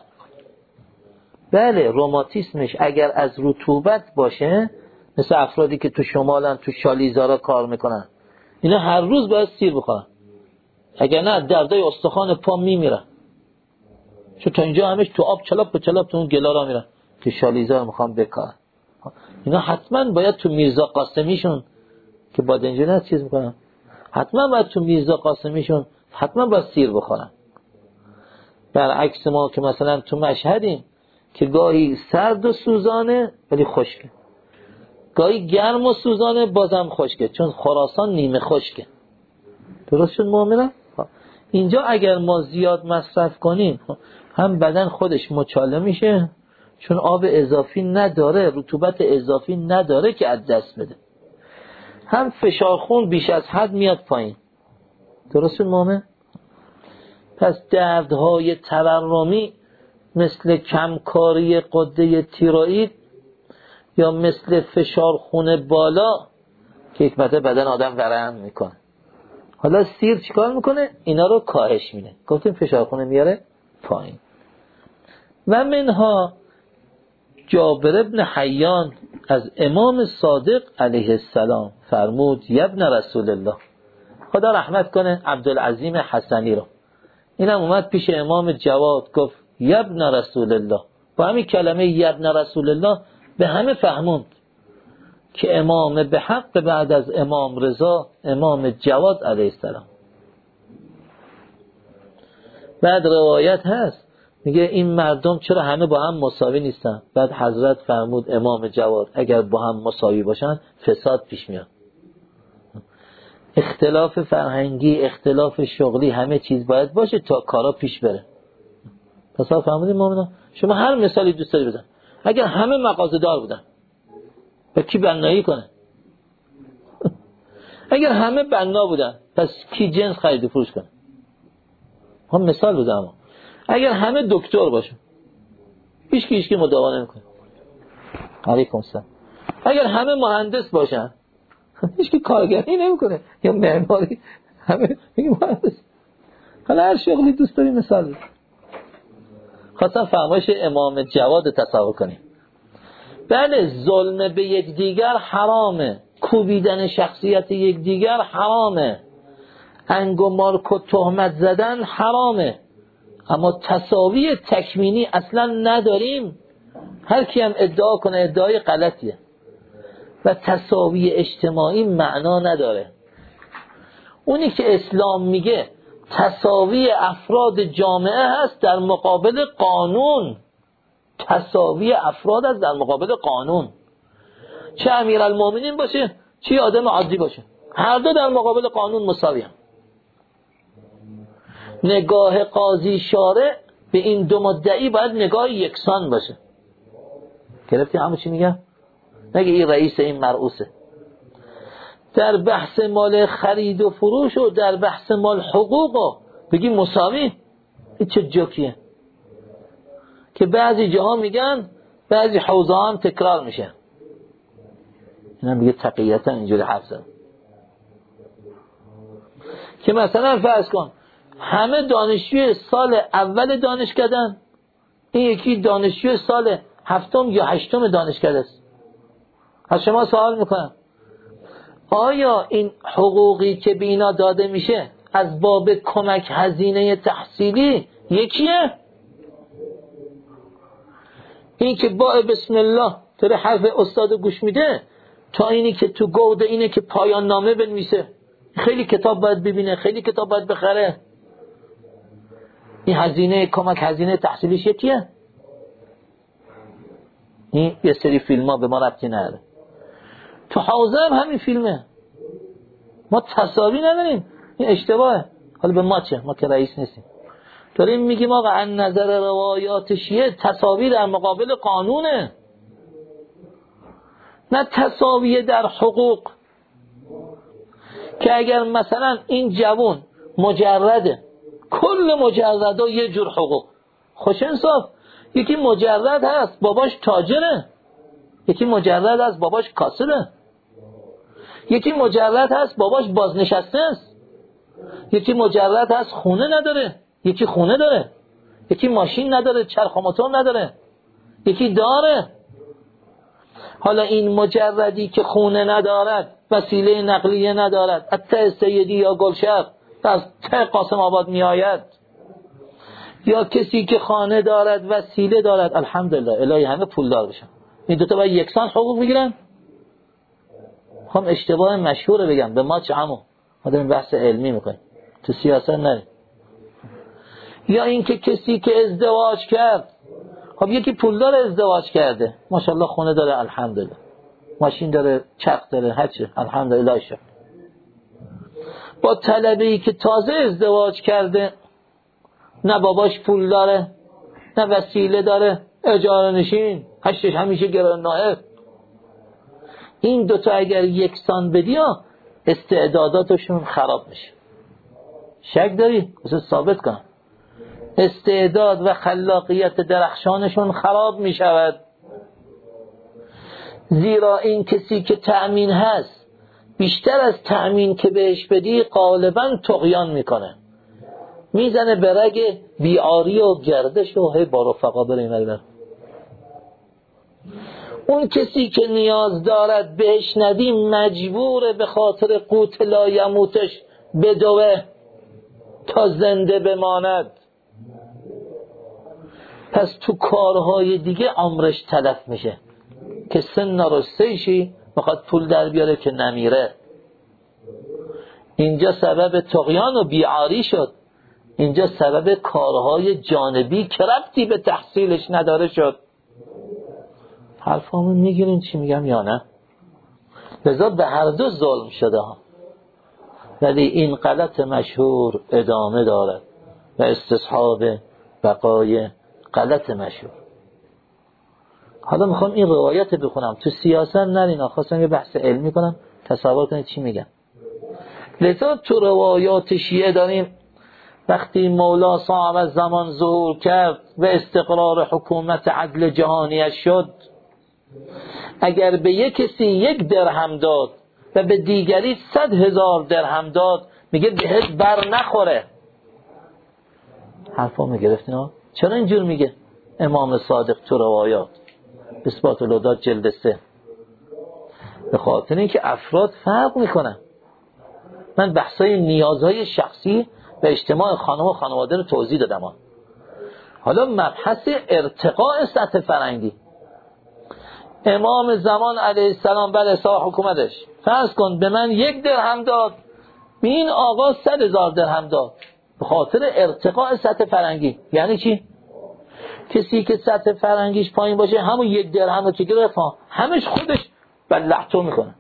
بله روماتیسمش اگر از رطوبت باشه، مثل افرادی که تو شمالن، تو شالیزارا کار میکنن، اینا هر روز باید سیر بخورن، اگر نه دردای استخوان پا میمیرن، چون تا اینجا همش تو آب چلاپ به چلاپ تو اون گلا را میرن که شالیزار میخوام بکارن. اینا حتما باید تو میرزا قاسمیشون که بادنجان هست چیز میکنن، حتما باید تو میرزا قاسمیشون حتما باید سیر بخورن. برعکس ما که مثلا تو مشهدیم که گاهی سرد و سوزانه ولی خشکه، گاهی گرم و سوزانه بازم خشکه، چون خراسان نیمه خشکه. درست شد مؤمنه؟ اینجا اگر ما زیاد مصرف کنیم هم بدن خودش مچاله میشه، چون آب اضافی نداره، رطوبت اضافی نداره که از دست بده، هم فشار خون بیش از حد میاد پایین. درست شد مؤمن؟ پس دردهای تورمی مثل کمکاری غده تیروئید یا مثل فشار خون بالا که حکمت بدن آدم ورم میکنه. حالا سیر چیکار میکنه؟ اینا رو کاهش میده. گفتیم فشار خون میاره پایین. و منها جابر ابن حیان از امام صادق علیه السلام فرمود ابن رسول الله، خدا رحمت کنه عبدالعظیم حسنی رو، اینم اومد پیش امام جواد گفت ابن رسول الله، با همین کلمه ابن رسول الله به همه فهموند که امام به حق بعد از امام رضا امام جواد علیه السلام. بعد روایت هست میگه این مردم چرا همه با هم مساوی نیستن؟ بعد حضرت فرمود امام جواد اگر با هم مساوی باشن فساد پیش میاد، اختلاف فرهنگی، اختلاف شغلی، همه چیز باید باشه تا کارا پیش بره. پس فهمیدین مؤمنان؟ شما هر مثالی دوست داری بزن، اگر همه مغازه‌دار بودن و کی بنایی کنه؟ اگر همه بنا بودن پس کی جنس خرید و فروش کنه؟ هم مثال بزنم. اگر همه دکتر باشن هیچ کی مداوا نمیکنه. علیکم السلام. اگر همه مهندس باشن هیچ کی کارگری نمیکنه یا معماری، همه میگه مهندس. حالا هر شغلی دوست داری مثال بزن. خواستم فرمایش امام جواد تصور کنیم. بله ظلم به یکدیگر حرامه، کوبیدن شخصیت یکدیگر حرامه، انگ و مارک و تهمت زدن حرامه، اما تساوی تکوینی اصلا نداریم. هر کی هم ادعا کنه ادعای غلطیه و تساوی اجتماعی معنا نداره. اونی که اسلام میگه تساوی افراد جامعه هست در مقابل قانون، تساوی افراد هست در مقابل قانون، چه امیرالمومنین باشه چه آدم عادی باشه، هر دو در مقابل قانون مساوی هم. نگاه قاضی شارع به این دو مدعی باید نگاه یکسان باشه. گرفتی همون چی میگم؟ نگه این رئیس این مرئوسه. در بحث مال خرید و فروش و در بحث مال حقوق بگی مساوی، این چه جوکیه که بعضی جاها میگن بعضی حوزه هم تکرار میشه. اینا میگه تقییتا اینجوری حرف زدن که مثلا فرض کن همه دانشجوی سال اول دانشکده‌ن، این یکی دانشجوی سال هفتم یا هشتم دانشکده است. از شما سوال میکنم آیا این حقوقی که به اینا داده میشه از باب کمک هزینه تحصیلی یکیه؟ این که با بسم الله طور حرف استاد گوش میده تا اینی که تو گود اینه که پایان نامه بنویسه، خیلی کتاب باید ببینه، خیلی کتاب باید بخره، این هزینه کمک هزینه تحصیلیش یکیه؟ این یه سری فیلم ها به ما ربطی نداره. تو حوزه هم همین فیلمه، ما تساوی نداریم، این اشتباهه. حالا به ما چه؟ ما که رئیس نیستیم. داریم میگیم آقا از نظر روایات شیعه تساوی در مقابل قانونه، نه تساوی در حقوق که اگر مثلا این جوون مجرده، کل مجرده یه جور حقوق، خوش انصاف، یکی مجرد هست باباش تاجره، یکی مجرد هست باباش کاسبه، یکی مجرد هست باباش بازنشسته است، یکی مجرد هست خونه نداره، یکی خونه داره، یکی ماشین نداره، چرخ و موتور نداره، یکی داره. حالا این مجردی که خونه ندارد، وسیله نقلیه ندارد، حتی سیدی یا گلشهر از ته قاسم آباد می آید، یا کسی که خانه دارد وسیله دارد، الحمدلله الهی همه پولدار بشن، این دوتا باید یکسان حقوق بگیرن. هم اشتباه مشهور بگم، به ما چه همون ما داریم بحث علمی میکنیم، تو سیاست نریم. یا این که کسی که ازدواج کرد، خب یکی پولدار ازدواج کرده، ماشاءالله خونه داره الحمدلله، ماشین داره، چرخ داره، هرچی الحمدلله شد. با طلبه‌ای که تازه ازدواج کرده، نه باباش پول داره، نه وسیله داره، اجاره نشین، هشتش همیشه گران‌ناهه. این دوتا اگر یکسان بدی استعداداتشون خراب میشه. شک داری؟ بس ثابت کن. استعداد و خلاقیت درخشانشون خراب میشود. زیرا این کسی که تأمین هست بیشتر از تأمین که بهش بدی غالبا طغیان میکنه، میزنه به رگ بیعاری و گردش و هی با رفقا بریم. اون کسی که نیاز دارد بهش ندیم مجبوره به خاطر قوت لا یموتش بدوه تا زنده بماند. پس تو کارهای دیگه عمرش تلف میشه که سن نرسته شی میخواد پول در بیاره که نمیره. اینجا سبب طغیان و بیعاری شد، اینجا سبب کارهای جانبی که ربطی به تحصیلش نداره شد. حرفامون میگیرین چی میگم یا نه؟ لذا به هر دو ظلم شده ها، ولی این غلط مشهور ادامه دارد و استصحاب بقای غلط مشهور. حالا میخوام این روایت بخونم، تو سیاست نرین، خواستم یه بحث علمی کنم تصور کنید چی میگم. لذا تو روایات شیعه داریم وقتی مولا صاحب الزمان ظهور کرد و استقرار حکومت عدل جهانیش شد، اگر به یک کسی 1 درهم داد و به دیگری 100,000 درهم داد، میگه بهت بر نخوره. حرفا گرفتین ها؟ چرا اینجور میگه امام صادق تو روایات اثبات الهدات جلد 3؟ به خاطر اینکه افراد فرق میکنن. من بحثای نیازهای شخصی و اجتماع خانم و خانواده رو توضیح دادم. حالا مبحث ارتقاء سطح فرهنگی، امام زمان علیه السلام بر صاحب حکومتش فرض کن به من 1 درهم داد، به این آقا 100,000 درهم داد، به خاطر ارتقاء سطح فرهنگی. یعنی چی؟ کسی که سطح فرهنگیش پایین باشه همون 1 درهم رو که گرفت همش خودش بلعتو میکنه.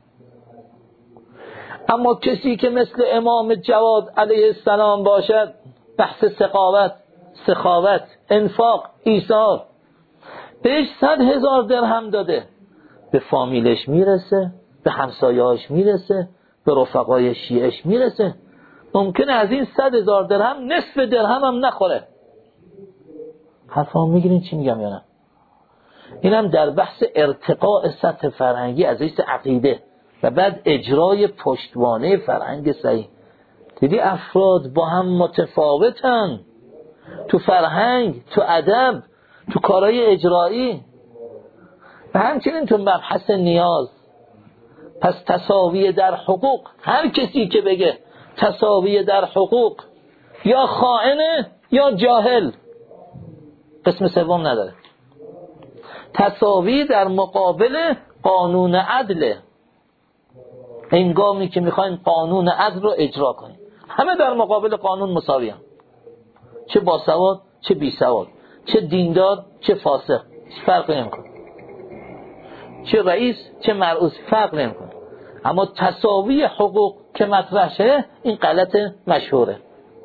اما کسی که مثل امام جواد علیه السلام باشد، بحث سخاوت، انفاق، ایثار، بهش 100,000 درهم داده، به فامیلش میرسه، به همسایه‌اش میرسه، به رفقای شیعش میرسه. ممکنه از این 100,000 درهم نصف درهم هم نخوره. حرفا میگیرین چی میگم یا نه؟ اینم در بحث ارتقاء سطح فرهنگی از حیث عقیده و بعد اجرای پشتوانه فرهنگ صحیح. دیدی افراد با هم متفاوتن تو فرهنگ، تو ادب، تو کارهای اجرایی و همچنین تو مبحث نیاز. پس تساوی در حقوق، هر کسی که بگه تساوی در حقوق یا خائنه یا جاهل، قسم سوم نداره. تساوی در مقابل قانون عدله. هنگامی که میخواین قانون عدل رو اجرا کنین، همه در مقابل قانون مساوی هم، چه باسواد چه بی سواد، چه دیندار چه فاسق، فرق نمیکنه، چه رئیس چه مرئوس، فرق نمیکنه. اما تساوی حقوق که مطرح شه این غلط مشهوره.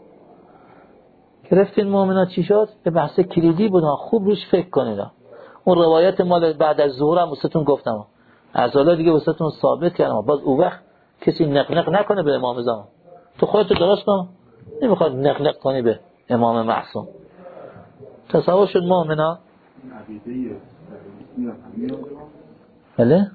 گرفتین مؤمنا چی شد؟ به بحث کلیدی بود، خوب روش فکر کنید. اون روایت مال بعد از ظهور هم واسهتون گفتم، از حالا دیگه واسهتون ثابت کردم، باز اون وقت کسی نقنق نکنه به امام زمان. تو خودتو درست کن، نمیخواد نقنق کنی به امام معصوم. تصور شد مؤمنا. بله؟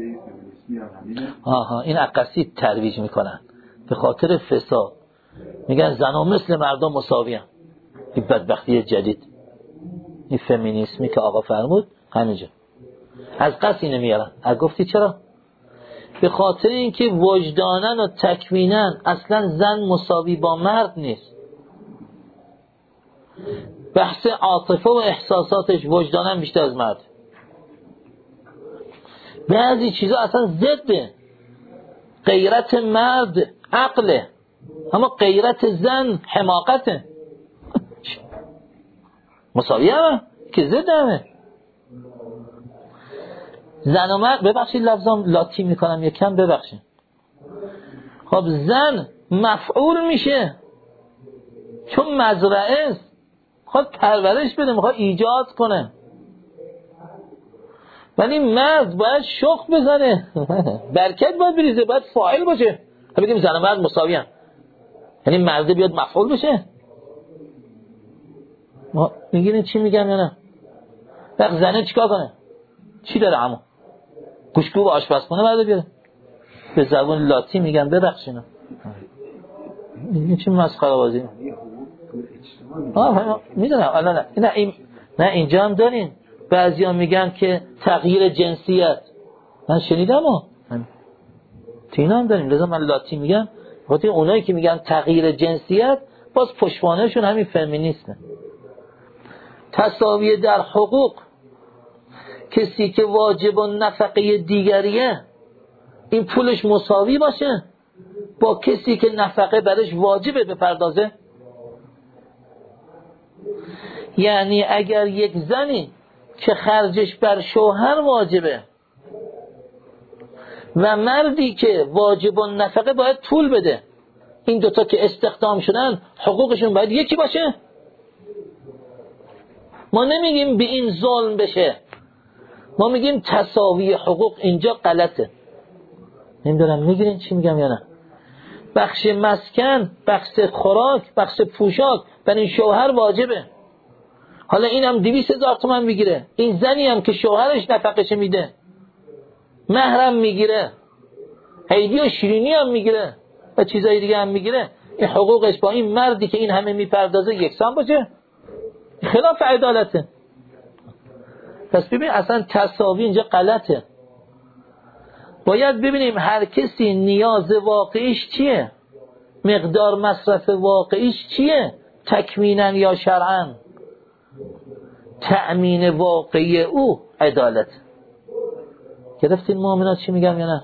آها، این عقصی ترویج میکنن به خاطر فساد. میگن زنان مثل مردم مساویان. این بدبختی جدید، این فمینیسمی که آقا فرمود همینجا از قصد اینو میارن. از گفتی چرا؟ به خاطر اینکه وجدانن و تکوینن اصلا زن مساوی با مرد نیست. بحث عاطفه و احساساتش وجدانن بیشتر از مرد. بعضی چیزا اصلا ضده. غیرت مرد عقله، اما غیرت زن حماقته. مساوی همه که ضد همه. زن و مرد، ببخشید لفظام لاتی میکنم یکم، ببخشید. خب زن مفعول میشه چون مزرعه است، میخواد پرورش بده، میخواد ایجاد کنه. ولی مرد باید شخ بزنه برکت باید بریزه، باید فاعل باشه. بگیم زن و مرد مساوی هم، یعنی مرد بیاد مفعول بشه. میگین چی میگم یا نه؟ وقت زنه چیکار کنه؟ چی داره عمو؟ گوشگو و آشپزخونه برده بیاره. به زبان لاتی میگن ببخشینا. این چی مسخره بازی؟ میدونم الان نه اینجا هم دارین. بعضیا میگن که تغییر جنسیت. من شنیدم تینا هم داریم. لذا من لاتی میگم. وقتی اونایی که میگن تغییر جنسیت باز پشتوانهشون همین فمینیسته. تساوی در حقوق، کسی که واجب و نفقه دیگریه این پولش مساوی باشه با کسی که نفقه برش واجبه بپردازه. یعنی اگر یک زنی که خرجش بر شوهر واجبه و مردی که واجب و نفقه باید پول بده، این دوتا که استخدام شدن حقوقشون باید یکی باشه. ما نمیگیم به این ظلم بشه، ما میگیم تساوی حقوق اینجا غلطه. نمیدونم میگیرین چی میگم یا نه؟ بخش مسکن، بخش خوراک، بخش پوشاک برای این شوهر واجبه. حالا اینم 200,000 تومان میگیره، این زنی هم که شوهرش نفقش میده مهرم میگیره، عیدی و شیرینی هم میگیره و چیزای دیگه هم میگیره، این حقوقش با این مردی که این همه میپردازه یکسان باشه؟ خلاف عدالته. پس ببین اصلا تساوی اینجا غلطه. باید ببینیم هر کسی نیاز واقعیش چیه، مقدار مصرف واقعیش چیه، تکوینن یا شرعن. تأمین واقعی او عدالت. گرفتین مؤمنات چی میگم یا نه؟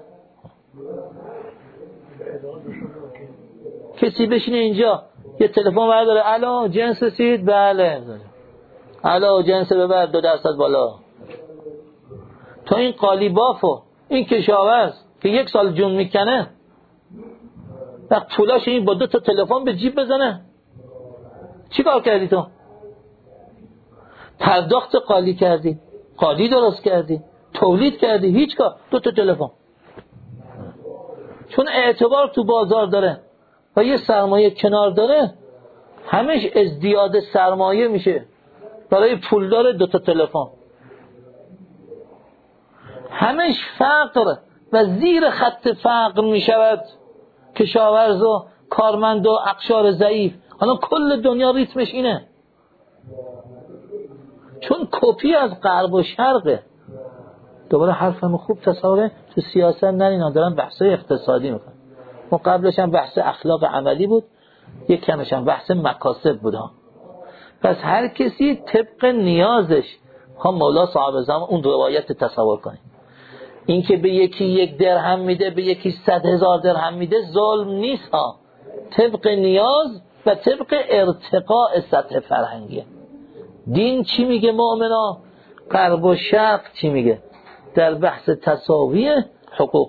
کسی بشینه اینجا یه تلفن برداره، الو جنس رسید؟ بله. الو جنس ببر 2% بالا. تا این قالیبافو، این کشاورز که 1 سال جون میکنه وقت پولاش این با 2 تا تلفن به جیب بزنه، چی کار کردی تو؟ پرداخت قالی کردی، قالی درست کردی، تولید کردی، هیچ کار، 2 تا تلفن. چون اعتبار تو بازار داره و یه سرمایه کنار داره، همش ازدیاد سرمایه میشه برای پولدار 2 تا تلفن. همش فقر و زیر خط فقر میشود کشاورز و کارمند و اقشار ضعیف. حالا کل دنیا ریتمش اینه، چون کپی از غرب و شرقه. دوباره حرفم خوب تصوره تو سیاست نرینا، دارن بحثای اقتصادی میکنن. ما قبلش هم بحث اخلاق عملی بود، یک کمش هم بحث مکاسب بود ها. پس هر کسی طبق نیازش، هم مولا صاحب زمان اون روایت تصور کنید. این که به یکی 1 درهم میده، به یکی 100,000 درهم میده، ظلم نیست ها. طبق نیاز و طبق ارتقاء سطح فرهنگیه. دین چی میگه مؤمنا؟ غرب و شرق چی میگه در بحث تساوی حقوق؟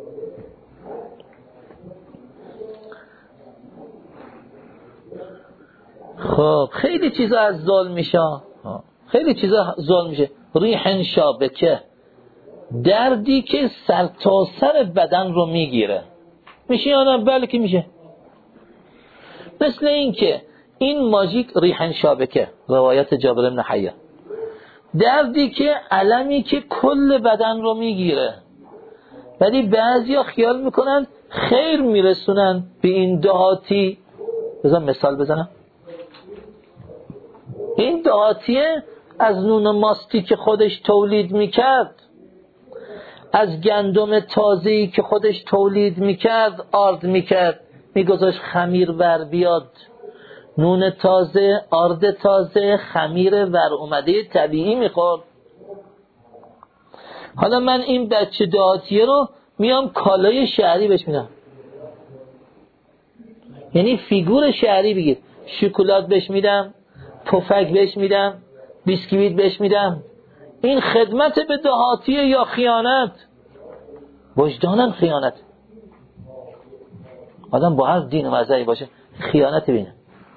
خب خیلی چیزا از ظلم میشه، خیلی چیزا ظلم میشه. ریحن شابکه، دردی که سر تا سر بدن رو میگیره. میشه یا نه؟ بله که میشه. مثل این که این ماژیک ریحن شابکه، روایت جابر بن حیا، دردی که علمی که کل بدن رو میگیره، ولی بعضیا خیال میکنن خیر میرسونن به این دهاتی. بذار مثال بزنم. این دهاتیه از نون ماستی که خودش تولید میکرد، از گندم تازه‌ای که خودش تولید میکرد آرد میکرد، میگذاشت خمیر ور بیاد، نون تازه، آرد تازه، خمیر ور اومده طبیعی میخورد. حالا من این بچه دهاتیه رو میام کالای شهری بهش میدم، یعنی فیگور شهری بگیر، شکلات بهش میدم، پفک بهش میدم، بیسکویت بهش میدم. این خدمت به دهاتیه یا خیانت؟ وجداناً خیانت. آدم با هر دین و مذهبی باشه خیانت بینه.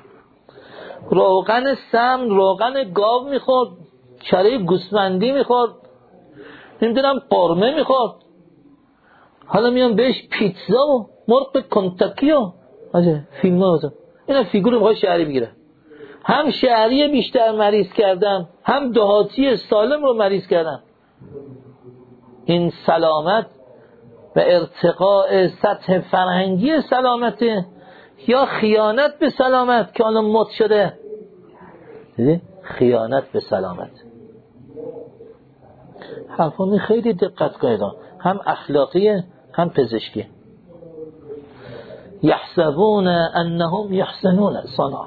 روغن سمن، روغن گاو میخورد، کره گوسفندی میخورد، نمیدونم قرمه میخورد، حالا میان بهش پیتزا و مرغ کنتاکی و فیلم ها. اینا فیگور میخواد شهری بگیره. هم شهری بیشتر مریض کردن، هم دهاتی سالم رو مریض کردن. این سلامت و ارتقاء سطح فرهنگی سلامته یا خیانت به سلامت که الان مد شده؟ خیانت به سلامت. حرفانی خیلی دقت کنید، هم اخلاقیه هم پزشکی. یحسبون انهم یحسنون صنعا.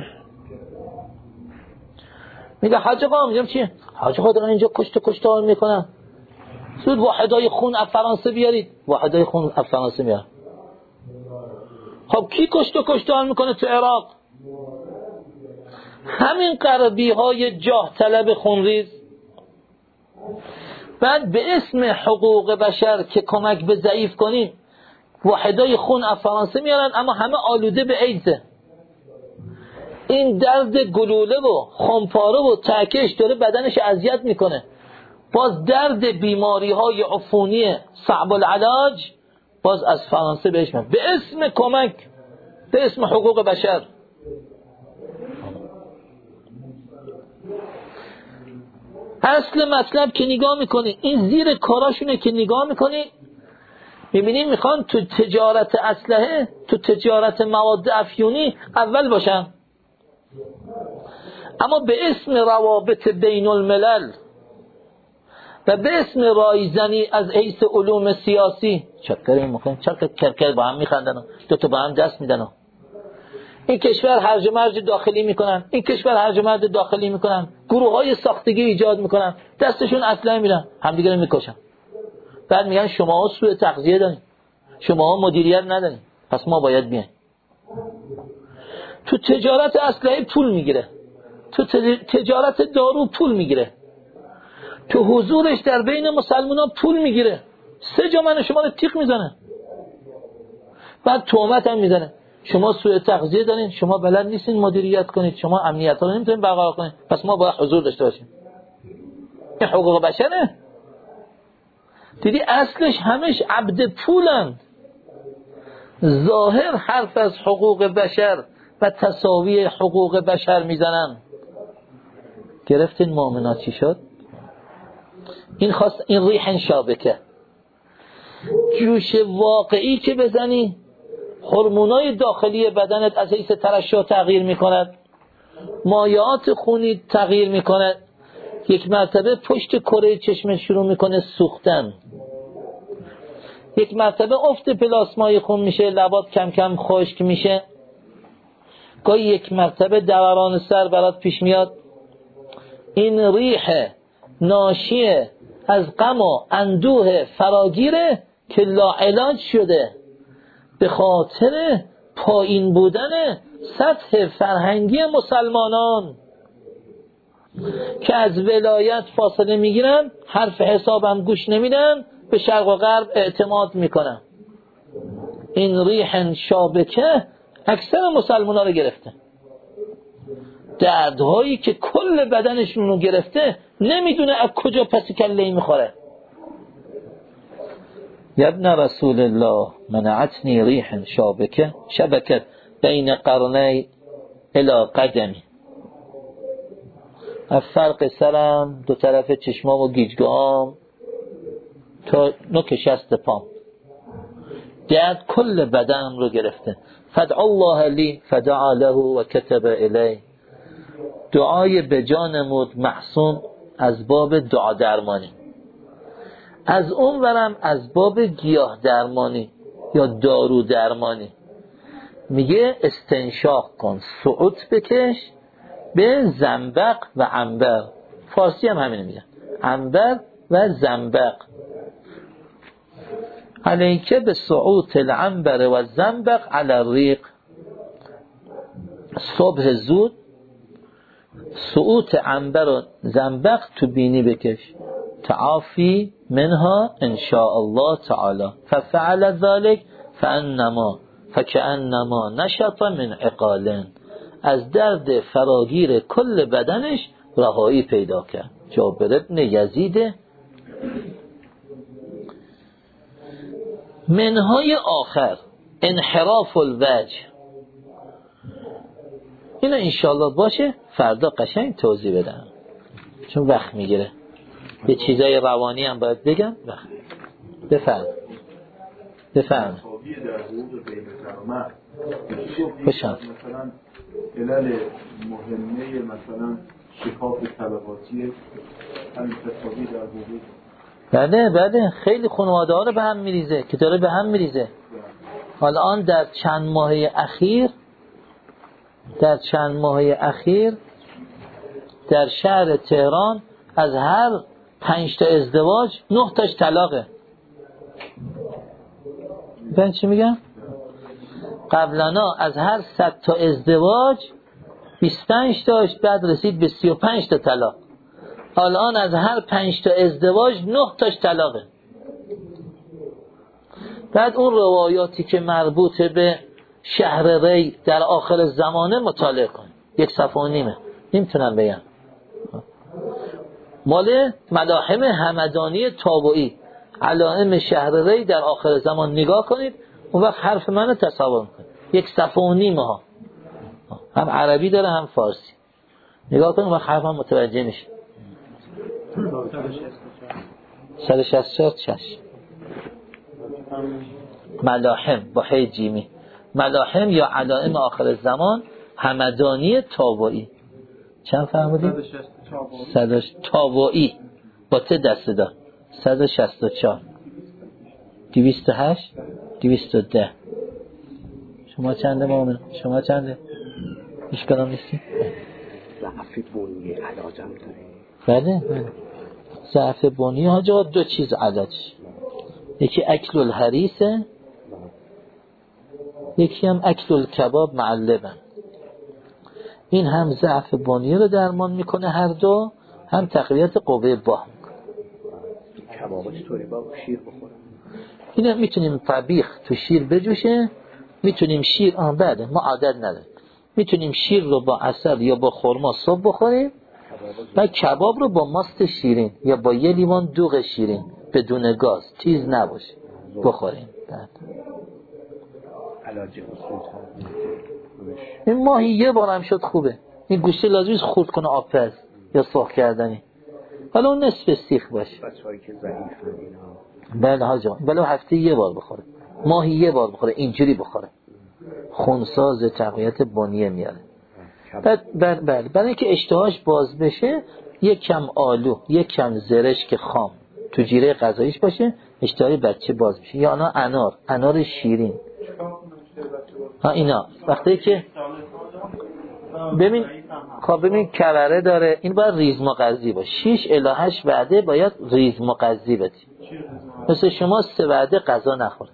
میگه حاج آقا، میگم چیه؟ حاج آقا دارن اینجا کشته حال میکنن، زود واحدای خون از فرانسه بیارید. واحدای خون از فرانسه میارن. خب کی کشته حال میکنه تو عراق؟ همین غربی های جاه طلب خونریز. بعد به اسم حقوق بشر که کمک به ضعیف کنین واحدای خون از فرانسه میارن، اما همه آلوده به ایدزه. این درد گلوله و خمپاره و تکش داره بدنش اذیت میکنه، باز درد بیماری های عفونی صعب العلاج باز از فرانسه بهش میاد به اسم کمک، به اسم حقوق بشر. اصل مطلب که نگاه میکنی، این زیر کاراشونه که نگاه میکنی میبینی میخوان تو تجارت اسلحه، تو تجارت مواد افیونی اول باشن، اما به اسم روابط بین الملل و به اسم رایزنی از حیث علوم سیاسی چکرین میکنن، چکر با هم میخندن، دوتا با هم دست میدن. این کشور هرج مرج داخلی میکنن، این کشور هرج مرج داخلی میکنن، گروه های ساختگی ایجاد میکنن، دستشون اسلحه میدن، همدیگه رو میکشن. بعد میگن شما سوء تغذیه دارین، شما مدیریت ندارین، پس ما باید بیایم. تو تجارت اسلحه پول میگیره، تو تجارت دارو پول میگیره، تو حضورش در بین مسلمان ها پول میگیره. 3 جا من شما رو تیغ میزنه، بعد تهمت هم میزنه شما سوء تغذیه دارین، شما بلد نیستین مدیریت کنید، شما امنیت رو نمیتونین برقرار کنید، پس ما باید حضور داشته باشیم. این حقوق بشره. دیدی اصلش همش عبد پولند، ظاهر حرف از حقوق بشر و تساوی حقوق بشر میزنن. گرفتین مؤمنات چی شد؟ این خواست این ریح شابکه، جوش واقعی که بزنی هورمونای داخلی بدنت از حیث ترشح تغییر میکند، مایعات خونی تغییر میکند، یک مرتبه پشت کره چشم شروع میکنه سوختن، یک مرتبه افت پلاسمای خون میشه، لبات کم کم خشک میشه، گاهی یک مرتبه دوران سر برات پیش میاد. این ریح ناشی از غم و اندوه فراگیره که لاعلاج شده به خاطر پایین بودن سطح فرهنگی مسلمانان که از ولایت فاصله میگیرن، حرف حسابم گوش نمیدن، به شرق و غرب اعتماد میکنن. این ریح شابکه اکثر مسلمانان رو گرفته، دردهایی که کل بدنشون رو گرفته، نمیدونه از کجا پس کله‌ای میخوره. یا ابن رسول الله منعتنی ریح شبکت بین قرنی الی قدمی. از فرق سرم دو طرف چشمام و گیجگاهام تا نوک شست پام درد کل بدنم رو گرفته. فدع الله لی فدعا له و کتب الی. دعای به جان نمود معصوم از باب دعا درمانی. از اون ورم از باب گیاه درمانی یا دارو درمانی میگه استنشاق کن، صعود بکش به زنبق و عنبر. فارسی هم همین میگن، عنبر و زنبق. علیکه به صعود العنبر و زنبق علی الریق. صبح زود صعود عنبر و زنبق تو بینی بکش، تعافی منها ان شاء الله تعالی. ففعل ذلك فكأنما نشط من عقال. از درد فراگیر کل بدنش رهایی پیدا کرد. جابر ابن یزید. منهای آخر انحراف الوجه. اینا انشاءالله باشه فردا قشنگ توضیح بدم چون وقت میگیره. یه چیزای روانی هم باید بگم. بفرم خوشم. مثلا علل مهمه مثلا شکاف طبقاتی همین تصاوی در حدود. بله خیلی خانواده ها رو به هم میریزه که داره به هم میریزه. الان در چند ماه اخیر در شهر تهران از هر 5 تا ازدواج 9 تاش طلاقه. من چی میگم؟ قبلنا از هر 100 تا ازدواج 25 تاش بعد رسید به 35 تا طلاق. الان از هر 5 تا ازدواج 9 تاش طلاقه. بعد اون روایاتی که مربوط به شهر ری در آخر زمانه مطالعه کن. 1.5 صفحه نمیتونم بگم. مال ملاحم همدانی تابعی علائم شهر ری در آخر زمان نگاه کنید. اون وقت حرف منو تصور کنید. 1.5 صفحه ها هم عربی داره هم فارسی. نگاه کنید و حرفم متوجه میشه. 164 چشم. ملاحم با حی جیمی. ملاحم یا علائم آخر زمان همدانی تابعی. چند فرمودی؟ 100 تابعی با ته دسته دار. 164 208 210. شما چنده مؤمن؟ شما چنده؟ هیچ کدام نیستی؟ ضعف بنی علاجم داره. بله ضعف بنی ها 2 چیز علاج. یکی اکل الحریسه، یکی هم اکل الکباب معلبن. این هم ضعف بنی رو درمان میکنه هر دو، هم تقویت قوه باه میکنه. کباب چطوری با شیر بخورم؟ این میتونیم طبیخ تو شیر بجوشه، میتونیم شیر بعد ما عادت نداره، میتونیم شیر رو با عسل یا با خرما صبح بخوریم و کباب رو با ماست شیرین یا با 1 لیوان دوغ شیرین بدون گاز چیز نباشه بخوریم. علاج این ماهی 1 بار هم شد خوبه. این گوشت لازمیست خورد کنه آبپز یا سرخ کردنی. حالا اون نصف سیخ باشه. بچه‌هایی که ضعیفن اینا. بله حاجا. بله هفته 1 بار بخوره. ماهی 1 بار بخوره اینجوری بخوره. خونساز تقویت بنیه میاره. بله برای اینکه اشتهاش باز بشه 1 کم آلو 1 کم زرشک خام تو جیره غذاییش باشه اشتهای بچه باز میشه. یا انار شیرین. اینا وقتی که ببین کرره داره این باید ریز مغذی باشه. 6 الی 8 وعده باید ریز مغذی بدی. مثل شما 3 وعده غذا نخوره.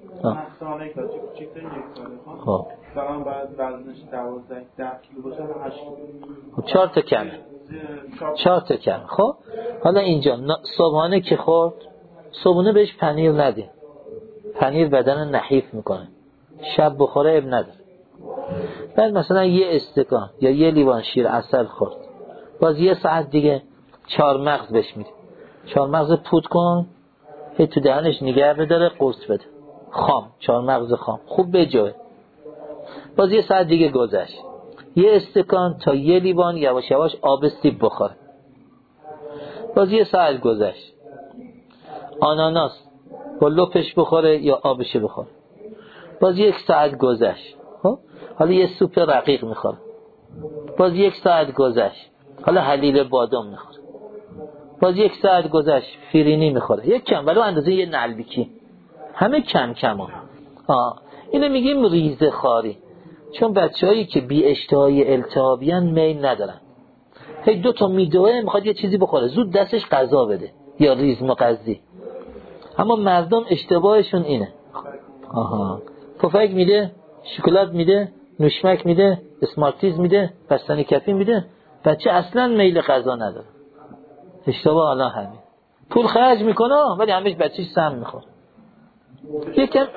خب مثلا باید وزنش 12 کیلو باشه 8 کیلو. 4 تا کمه. 4 تا کم. خب حالا اینجا صبحانه که خورد صبحونه بهش پنیر ندید. پنیر بدن نحیف میکنه. شب بخوره اب نداره. بعد مثلا 1 استکان یا 1 لیوان شیر عسل خورد. باز 1 ساعت دیگه 4 مغز بهش میدی. 4 مغز پود کن هی تو دهنش نگه بداره، قرص بده. خام، 4 مغز خام خوب به جای. باز یه ساعت دیگه گذشت، یه استکان تا یه لیوان یواش یواش آب سیب بخوره. باز یه ساعت گذشت، آناناس با لپش بخوره یا آبش بخوره. باز 1 ساعت گذشت، حالا یه سوپ رقیق میخوره. باز 1 ساعت گذشت، حالا حلیل بادام میخوره. باز 1 ساعت گذشت، فیرینی میخوره. یک کم ولو اندازه یه نلبیکی، همه کم کم ها. اینو میگیم ریزه خاری، چون بچه‌هایی که بی اشتهای التهابیان میل ندارن. هی 2 تا میدوه میخواد یه چیزی بخوره، زود دستش غذا بده یا ریز مغذی. اما مردم اشتباهشون اینه، پفک میده، شکلات میده، نوشمک میده، اسمارتیز میده، بستنی کفی میده، بچه اصلا میل غذا نداره. اشتباه الان همین. پول خرج میکنه ولی همش بچهش سم میخوره. یکم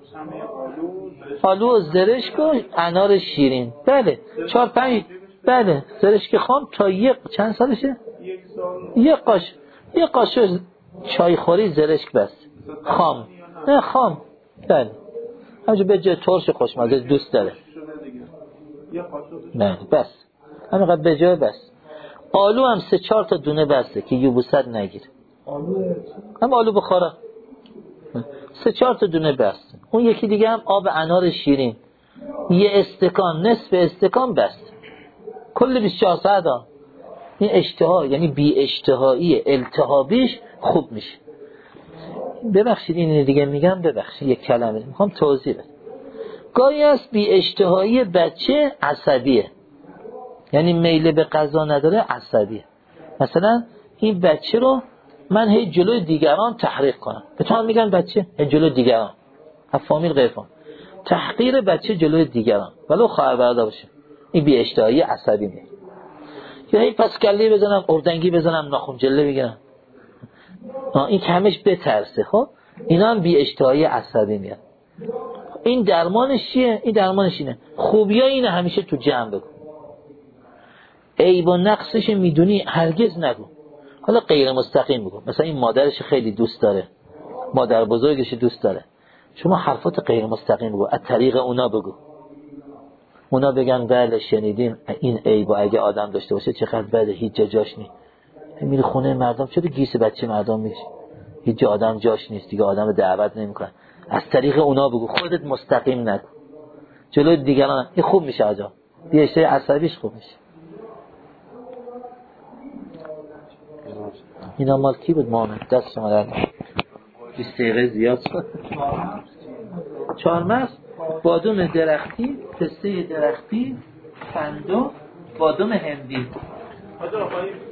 آلو و زرشک و انار شیرین، بله 4-5، بله زرشک خام تا چند سالشه؟ 1 سال. یه قاشق چای خوری زرشک بس خام، نه خام، بله همونجا به جای ترش خوشمزه دوست داره، نه بس همینقدر به جای بس. آلو هم 3-4 تا دونه بسته که یبوست نگیر. هم آلو بخاره 3-4 تا دونه بسته. اون یکی دیگه هم آب انار شیرین، یه استکان، نصف استکان بسته کل 24 ساعت ها. این اشتها یعنی بی اشتهایی التهابیش خوب میشه. ببخشید این دیگه میگم، ببخشید یک کلمه میخوام توضیح بدم. گاهی است بی اشتهایی بچه عصبیه، یعنی میل به غذا نداره، عصبیه. مثلا این بچه رو من هی جلوی دیگران تحقیر کنم، به تو هم میگن بچه هی جلوی دیگران، از فامیل غیر فامیل، تحقیر بچه جلوی دیگران ولو خواهر برادر باشه، این بی اشتهایی عصبی میاد. یا هی پس کله بزنم، اردنگی بزنم، ناخن جله بگیرم، این کمش بترسه. خب اینا هم بی اشتهایی عصبی میاد. این درمانش چیه؟ این درمانش اینه، خوبی‌ها اینه همیشه تو جمع بگو، عیب و نقصش میدونی هرگز نگو. حالا غیر مستقیم بگو، مثلا این مادرش خیلی دوست داره، مادر بزرگش دوست داره، شما حرفات غیر مستقیم بگو، از طریق اونا بگو، اونا بگن بله شنیدیم این عیبو اگه آدم داشته باشه چقدر بده، هیچ جا جاش نیست. میری خونه مردم چرا گیس بچه مردم میشه، هیچ جا آدم جاش نیست دیگه، آدم دعوت نمیکنه. از طریق اونا بگو، خودت مستقیم نگو جلوی دیگران. این خوب میشه آجا، بیشتر عصبیش خوب میشه. اینا مال کی بود؟ مامن دست شما در 20 دقیقه زیاد شد. 4 مغز، بادام درختی، پسته درختی، فندق، بادام هندی.